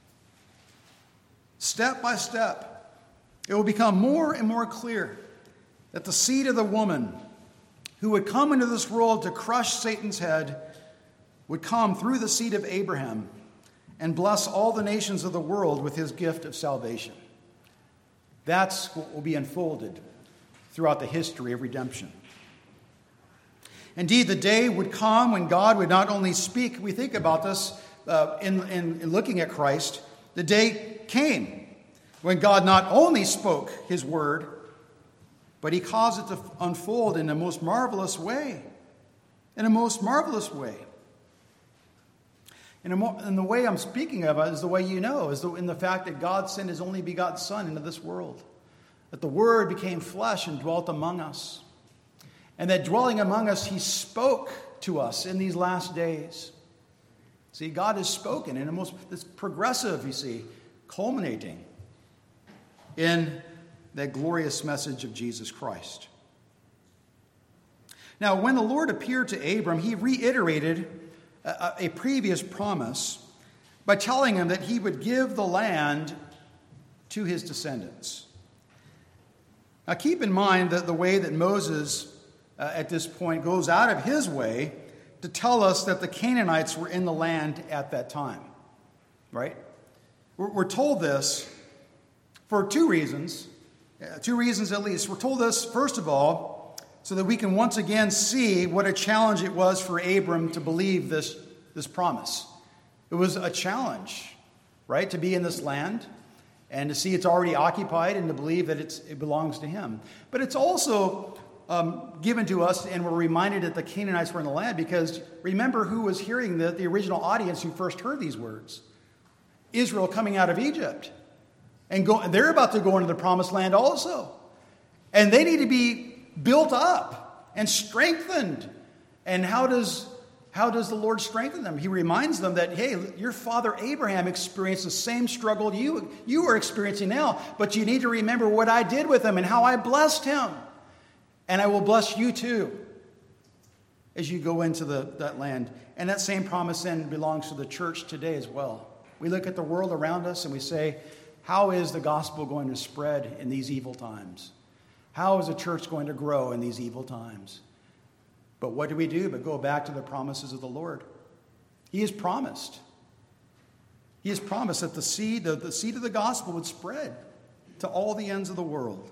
Step by step, it will become more and more clear that the seed of the woman who would come into this world to crush Satan's head would come through the seed of Abraham and bless all the nations of the world with his gift of salvation. That's what will be unfolded throughout the history of redemption. Indeed, the day would come when God would not only speak, we think about this uh, in, in, in looking at Christ, the day came when God not only spoke his word, but he caused it to unfold in a most marvelous way. In a most marvelous way. And in the way I'm speaking of it is the way you know, is the, in the fact that God sent his only begotten Son into this world. That the Word became flesh and dwelt among us. And that dwelling among us, he spoke to us in these last days. See, God has spoken in a most, it's progressive, you see, culminating in that glorious message of Jesus Christ. Now, when the Lord appeared to Abram, he reiterated a, a previous promise by telling him that he would give the land to his descendants. Now, keep in mind that the way that Moses, uh, at this point, goes out of his way to tell us that the Canaanites were in the land at that time, right? We're, we're told this for two reasons, uh, two reasons at least. We're told this, first of all, so that we can once again see what a challenge it was for Abram to believe this, this promise. It was a challenge, right, to be in this land and to see it's already occupied and to believe that it's, it belongs to him. But it's also um, given to us, and we're reminded that the Canaanites were in the land because remember who was hearing the, the original audience who first heard these words. Israel coming out of Egypt. And go, they're about to go into the promised land also. And they need to be built up and strengthened. And how does, how does the Lord strengthen them? He reminds them that, hey, your father Abraham experienced the same struggle you, you are experiencing now, but you need to remember what I did with him and how I blessed him. And I will bless you too as you go into the, that land. And that same promise then belongs to the church today as well. We look at the world around us and we say, how is the gospel going to spread in these evil times? How is the church going to grow in these evil times? But what do we do but go back to the promises of the Lord? He has promised. He has promised that the seed, the, the seed of the gospel would spread to all the ends of the world.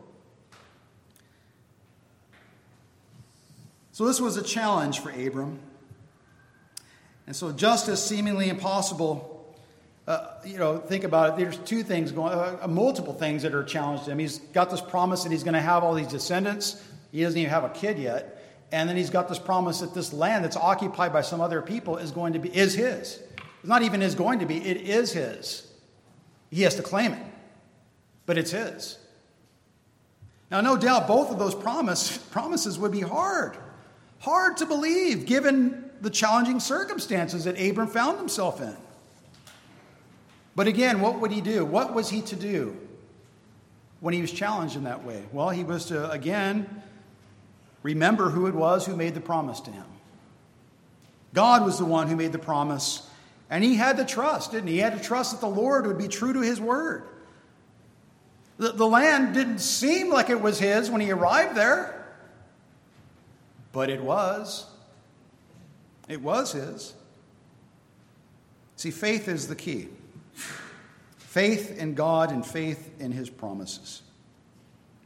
So this was a challenge for Abram. And so just as seemingly impossible, uh, you know, think about it, there's two things going, uh, multiple things that are challenged him. He's got this promise that he's going to have all these descendants. He doesn't even have a kid yet. And then he's got this promise that this land that's occupied by some other people is going to be, is his. It's not even is going to be, it is his. He has to claim it. But it's his. Now, no doubt both of those promise, promises would be hard. Hard to believe, given the challenging circumstances that Abram found himself in. But again, what would he do? What was he to do when he was challenged in that way? Well, he was to, again, remember who it was who made the promise to him. God was the one who made the promise, and he had to trust, didn't he? He had to trust that the Lord would be true to his word. The, the land didn't seem like it was his when he arrived there. But it was. It was his. See, faith is the key. Faith in God and faith in his promises.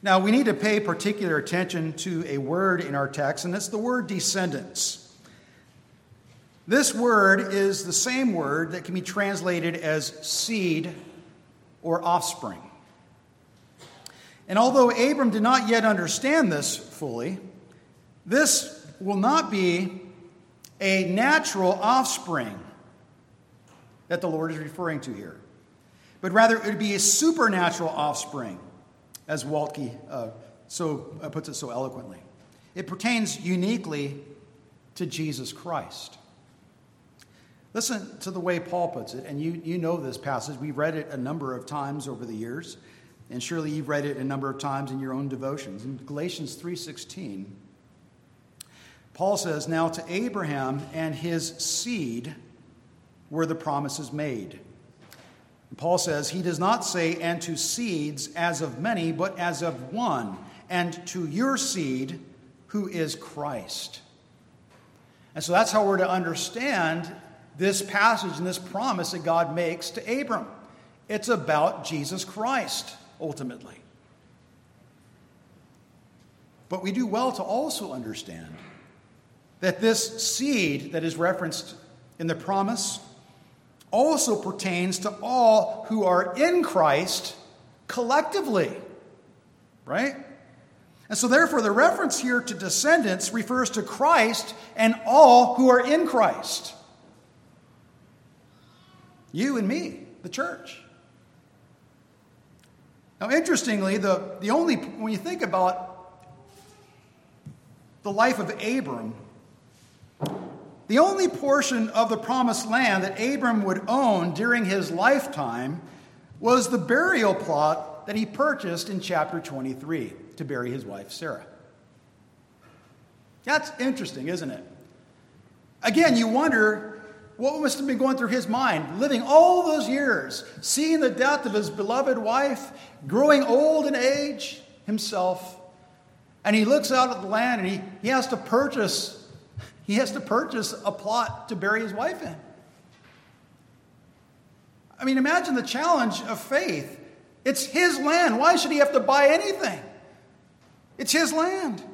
Now, we need to pay particular attention to a word in our text, and it's the word descendants. This word is the same word that can be translated as seed or offspring. And although Abram did not yet understand this fully, this will not be a natural offspring that the Lord is referring to here, but rather it would be a supernatural offspring, as Waltke uh, so uh, puts it so eloquently. It pertains uniquely to Jesus Christ. Listen to the way Paul puts it, and you, you know this passage. We've read it a number of times over the years, and surely you've read it a number of times in your own devotions. In Galatians three sixteen, Paul says, "Now to Abraham and his seed were the promises made." And Paul says, he does not say, "and to seeds as of many, but as of one, and to your seed, who is Christ." And so that's how we're to understand this passage and this promise that God makes to Abram. It's about Jesus Christ, ultimately. But we do well to also understand that this seed that is referenced in the promise also pertains to all who are in Christ collectively, right? And so therefore the reference here to descendants refers to Christ and all who are in Christ. You and me, the church. Now interestingly, the, the only, when you think about the life of Abram, the only portion of the promised land that Abram would own during his lifetime was the burial plot that he purchased in chapter twenty-three to bury his wife Sarah. That's interesting, isn't it? Again, you wonder what must have been going through his mind, living all those years, seeing the death of his beloved wife, growing old in age himself, and he looks out at the land and he, he has to purchase He has to purchase a plot to bury his wife in. I mean, imagine the challenge of faith. It's his land. Why should he have to buy anything? It's his land.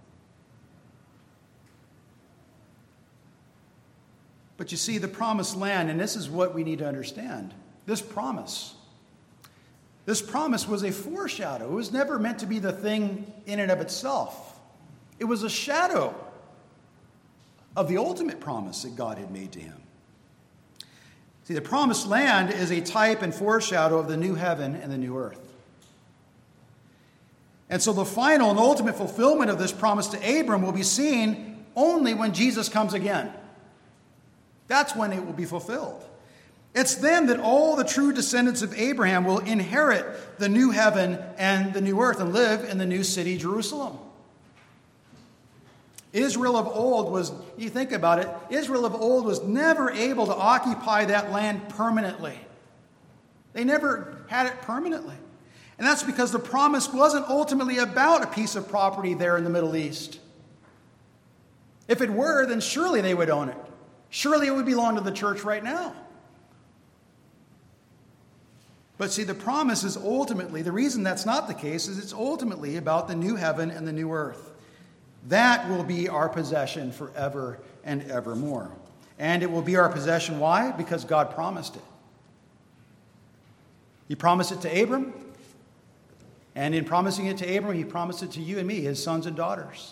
But you see, the promised land, and this is what we need to understand. This promise, this promise was a foreshadow. It was never meant to be the thing in and of itself. It was a shadow of the ultimate promise that God had made to him. See, the promised land is a type and foreshadow of the new heaven and the new earth. And so the final and ultimate fulfillment of this promise to Abram will be seen only when Jesus comes again. That's when it will be fulfilled. It's then that all the true descendants of Abraham will inherit the new heaven and the new earth and live in the new city, Jerusalem. Israel of old was, you think about it, Israel of old was never able to occupy that land permanently. They never had it permanently. And that's because the promise wasn't ultimately about a piece of property there in the Middle East. If it were, then surely they would own it. Surely it would belong to the church right now. But see, the promise is ultimately, the reason that's not the case is it's ultimately about the new heaven and the new earth. That will be our possession forever and evermore. And it will be our possession. Why? Because God promised it. He promised it to Abram. And in promising it to Abram, he promised it to you and me, his sons and daughters.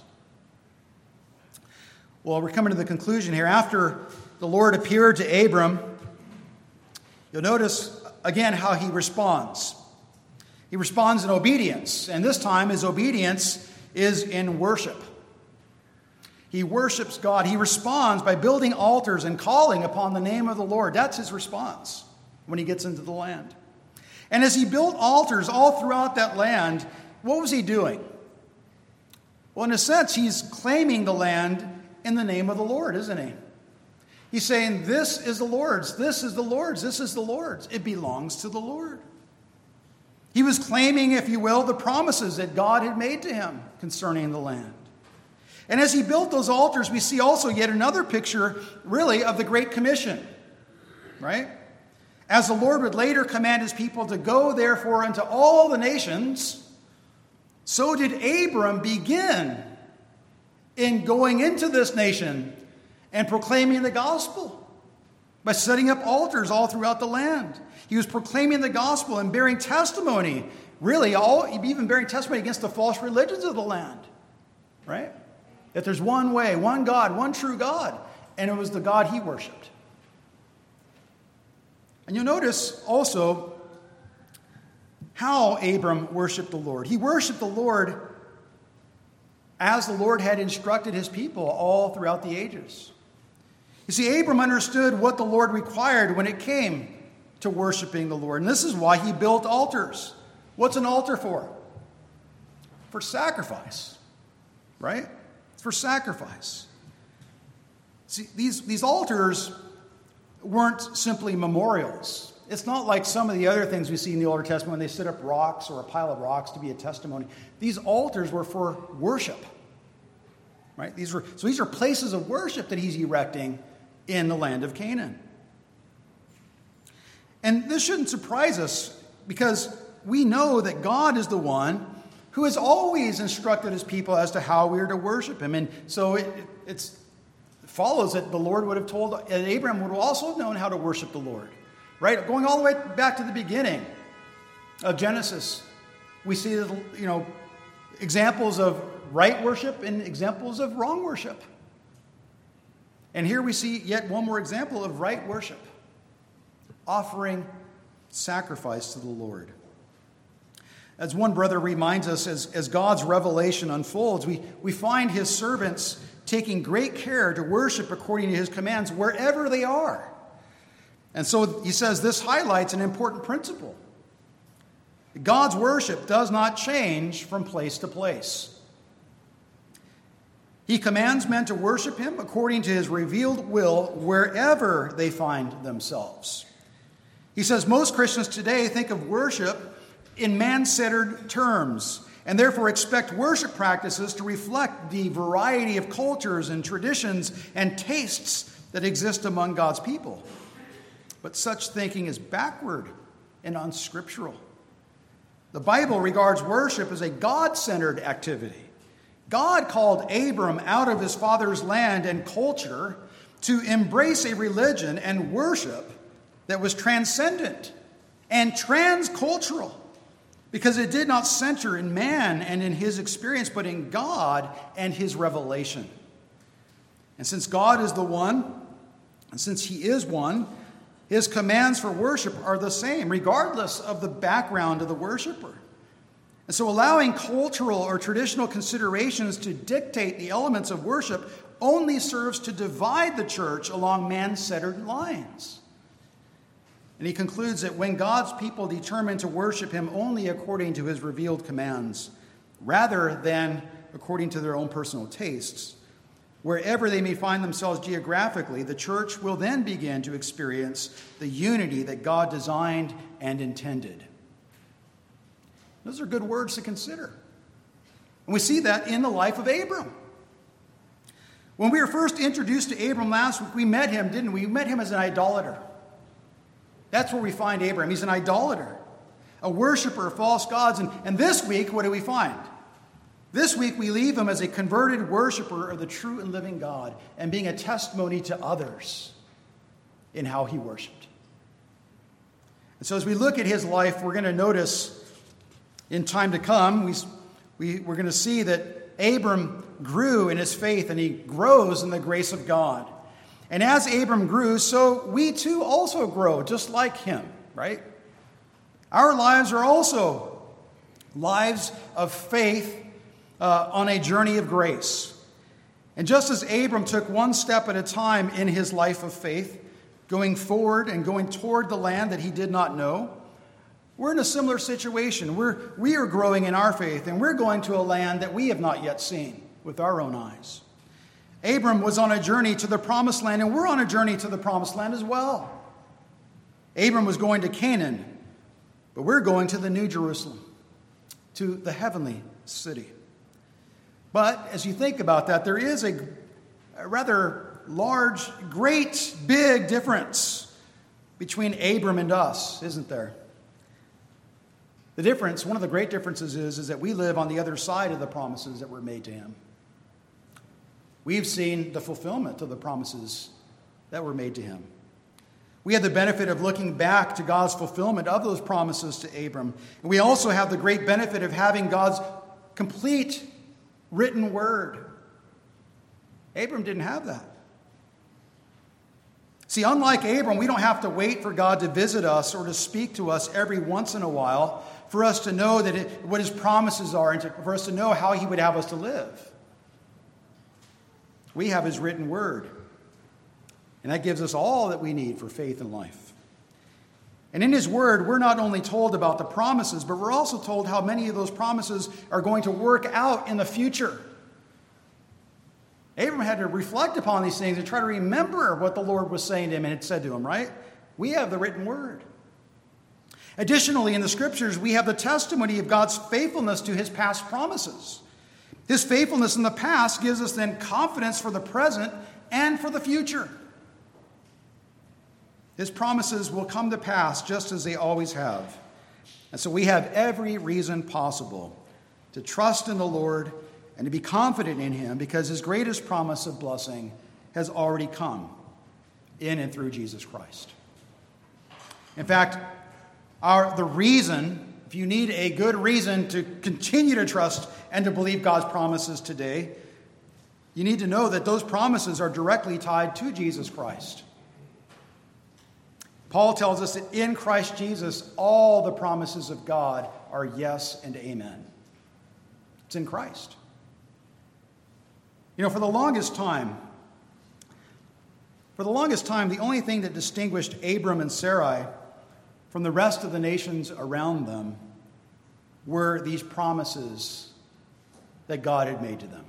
Well, we're coming to the conclusion here. After the Lord appeared to Abram, you'll notice again how he responds. He responds in obedience. And this time his obedience is in worship. He worships God. He responds by building altars and calling upon the name of the Lord. That's his response when he gets into the land. And as he built altars all throughout that land, what was he doing? Well, in a sense, he's claiming the land in the name of the Lord, isn't he? He's saying, this is the Lord's, this is the Lord's, this is the Lord's. It belongs to the Lord. He was claiming, if you will, the promises that God had made to him concerning the land. And as he built those altars, we see also yet another picture, really, of the Great Commission, right? As the Lord would later command his people to go, therefore, unto all the nations, So did Abram begin in going into this nation and proclaiming the gospel by setting up altars all throughout the land. He was proclaiming the gospel and bearing testimony, really, all, even bearing testimony against the false religions of the land, right? That there's one way, one God, one true God, and it was the God he worshiped. And you'll notice also how Abram worshiped the Lord. He worshiped the Lord as the Lord had instructed his people all throughout the ages. You see, Abram understood what the Lord required when it came to worshiping the Lord. And this is why he built altars. What's an altar for? For sacrifice, right? It's for sacrifice. See, these, these altars weren't simply memorials. It's not like some of the other things we see in the Old Testament when they set up rocks or a pile of rocks to be a testimony. These altars were for worship, right? These were, so these are places of worship that he's erecting in the land of Canaan. And this shouldn't surprise us because we know that God is the one who has always instructed his people as to how we are to worship him. And so it, it's, it follows that the Lord would have told, and Abraham would have also known how to worship the Lord. Right? Going all the way back to the beginning of Genesis, we see, you know, examples of right worship and examples of wrong worship. And here we see yet one more example of right worship, offering sacrifice to the Lord. As one brother reminds us, as, as God's revelation unfolds, we, we find his servants taking great care to worship according to his commands wherever they are. And so he says this highlights an important principle. God's worship does not change from place to place. He commands men to worship him according to his revealed will wherever they find themselves. He says most Christians today think of worship in man-centered terms and therefore expect worship practices to reflect the variety of cultures and traditions and tastes that exist among God's people. But such thinking is backward and unscriptural. The Bible regards worship as a God-centered activity. God called Abram out of his father's land and culture to embrace a religion and worship that was transcendent and transcultural, because it did not center in man and in his experience, but in God and his revelation. And since God is the one, and since he is one, his commands for worship are the same, regardless of the background of the worshiper. And so allowing cultural or traditional considerations to dictate the elements of worship only serves to divide the church along man-centered lines. And he concludes that when God's people determine to worship him only according to his revealed commands, rather than according to their own personal tastes, wherever they may find themselves geographically, the church will then begin to experience the unity that God designed and intended. Those are good words to consider. And we see that in the life of Abram. When we were first introduced to Abram last week, we met him, didn't we? We met him as an idolater. That's where we find Abram. He's an idolater, a worshiper of false gods. And, and this week, what do we find? This week, we leave him as a converted worshiper of the true and living God and being a testimony to others in how he worshiped. And so as we look at his life, we're going to notice in time to come, we, we, we're going to see that Abram grew in his faith and he grows in the grace of God. And as Abram grew, so we too also grow, just like him, right? Our lives are also lives of faith uh, on a journey of grace. And just as Abram took one step at a time in his life of faith, going forward and going toward the land that he did not know, we're in a similar situation. We're, we are growing in our faith, and we're going to a land that we have not yet seen with our own eyes. Abram was on a journey to the promised land, and we're on a journey to the promised land as well. Abram was going to Canaan, but we're going to the New Jerusalem, to the heavenly city. But as you think about that, there is a, a rather large, great, big difference between Abram and us, isn't there? The difference, one of the great differences is, is that we live on the other side of the promises that were made to him. We've seen the fulfillment of the promises that were made to him. We have the benefit of looking back to God's fulfillment of those promises to Abram. And we also have the great benefit of having God's complete written word. Abram didn't have that. See, unlike Abram, we don't have to wait for God to visit us or to speak to us every once in a while for us to know that it, what his promises are and to, for us to know how he would have us to live. We have his written word. And that gives us all that we need for faith and life. And in his word, we're not only told about the promises, but we're also told how many of those promises are going to work out in the future. Abram had to reflect upon these things and try to remember what the Lord was saying to him and had said to him, right? We have the written word. Additionally, in the scriptures, we have the testimony of God's faithfulness to his past promises. His faithfulness in the past gives us then confidence for the present and for the future. His promises will come to pass just as they always have. And so we have every reason possible to trust in the Lord and to be confident in him because his greatest promise of blessing has already come in and through Jesus Christ. In fact, our, the reason, if you need a good reason to continue to trust and to believe God's promises today, you need to know that those promises are directly tied to Jesus Christ. Paul tells us that in Christ Jesus, all the promises of God are yes and amen. It's in Christ. You know, for the longest time, for the longest time, the only thing that distinguished Abram and Sarai from the rest of the nations around them were these promises that God had made to them.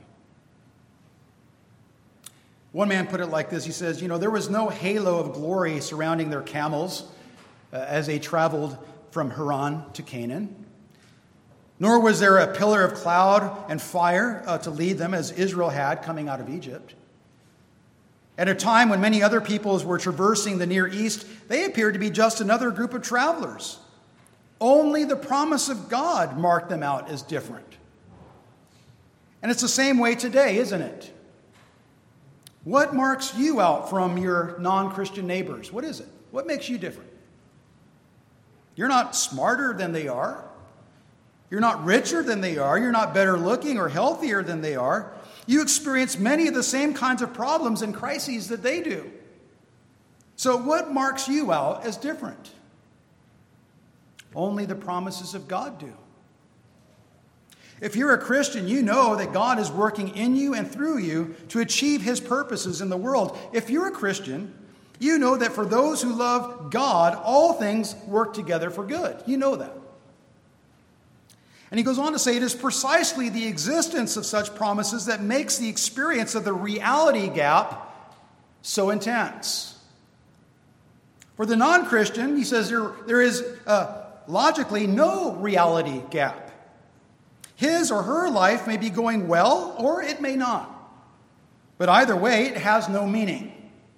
One man put it like this. He says, you know, there was no halo of glory surrounding their camels uh, as they traveled from Haran to Canaan. Nor was there a pillar of cloud and fire uh, to lead them as Israel had coming out of Egypt. At a time when many other peoples were traversing the Near East, they appeared to be just another group of travelers. Only the promise of God marked them out as different. And it's the same way today, isn't it? What marks you out from your non-Christian neighbors? What is it? What makes you different? You're not smarter than they are. You're not richer than they are. You're not better looking or healthier than they are. You experience many of the same kinds of problems and crises that they do. So what marks you out as different? Only the promises of God do. If you're a Christian, you know that God is working in you and through you to achieve his purposes in the world. If you're a Christian, you know that for those who love God, all things work together for good. You know that. And he goes on to say it is precisely the existence of such promises that makes the experience of the reality gap so intense. For the non-Christian, he says there, there is uh, logically no reality gap. His or her life may be going well, or it may not. But either way, it has no meaning.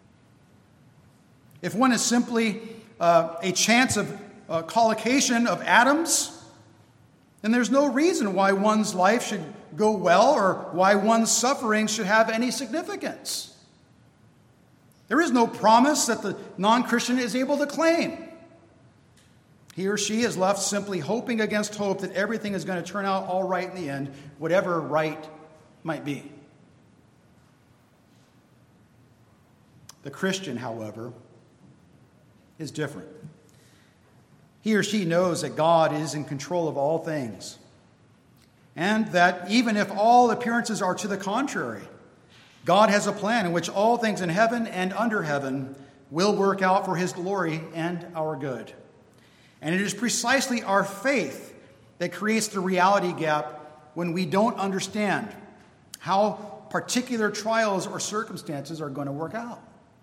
If one is simply uh, a chance of uh, collocation of atoms, then there's no reason why one's life should go well or why one's suffering should have any significance. There is no promise that the non-Christian is able to claim. He or she is left simply hoping against hope that everything is going to turn out all right in the end, whatever right might be. The Christian, however, is different. He or she knows that God is in control of all things, and that even if all appearances are to the contrary, God has a plan in which all things in heaven and under heaven will work out for his glory and our good. And it is precisely our faith that creates the reality gap when we don't understand how particular trials or circumstances are going to work out.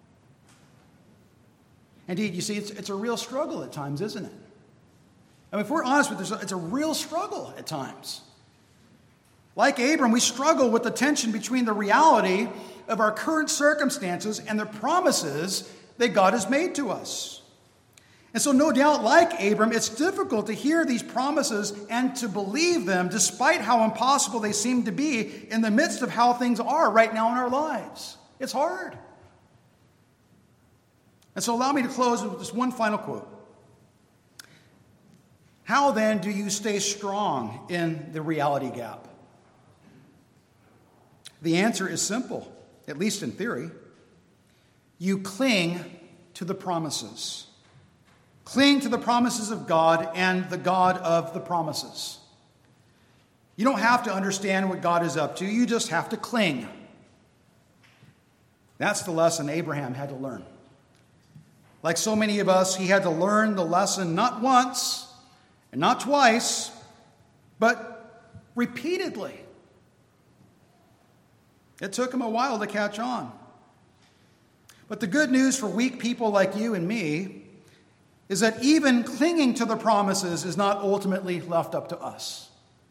Indeed, you see, it's, it's a real struggle at times, isn't it? I mean, if we're honest with this, it's a real struggle at times. Like Abram, we struggle with the tension between the reality of our current circumstances and the promises that God has made to us. And so no doubt, like Abram, it's difficult to hear these promises and to believe them despite how impossible they seem to be in the midst of how things are right now in our lives. It's hard. And so allow me to close with just one final quote. How then do you stay strong in the reality gap? The answer is simple, at least in theory. You cling to the promises. Cling to the promises of God and the God of the promises. You don't have to understand what God is up to. You just have to cling. That's the lesson Abraham had to learn. Like so many of us, he had to learn the lesson not once and not twice, but repeatedly. It took him a while to catch on. But the good news for weak people like you and me is that even clinging to the promises is not ultimately left up to us.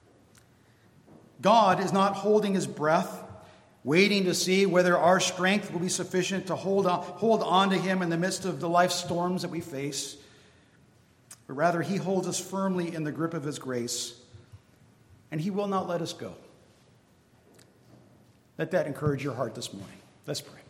God is not holding his breath, waiting to see whether our strength will be sufficient to hold on, hold on to him in the midst of the life storms that we face. But rather, he holds us firmly in the grip of his grace, and he will not let us go. Let that encourage your heart this morning. Let's pray.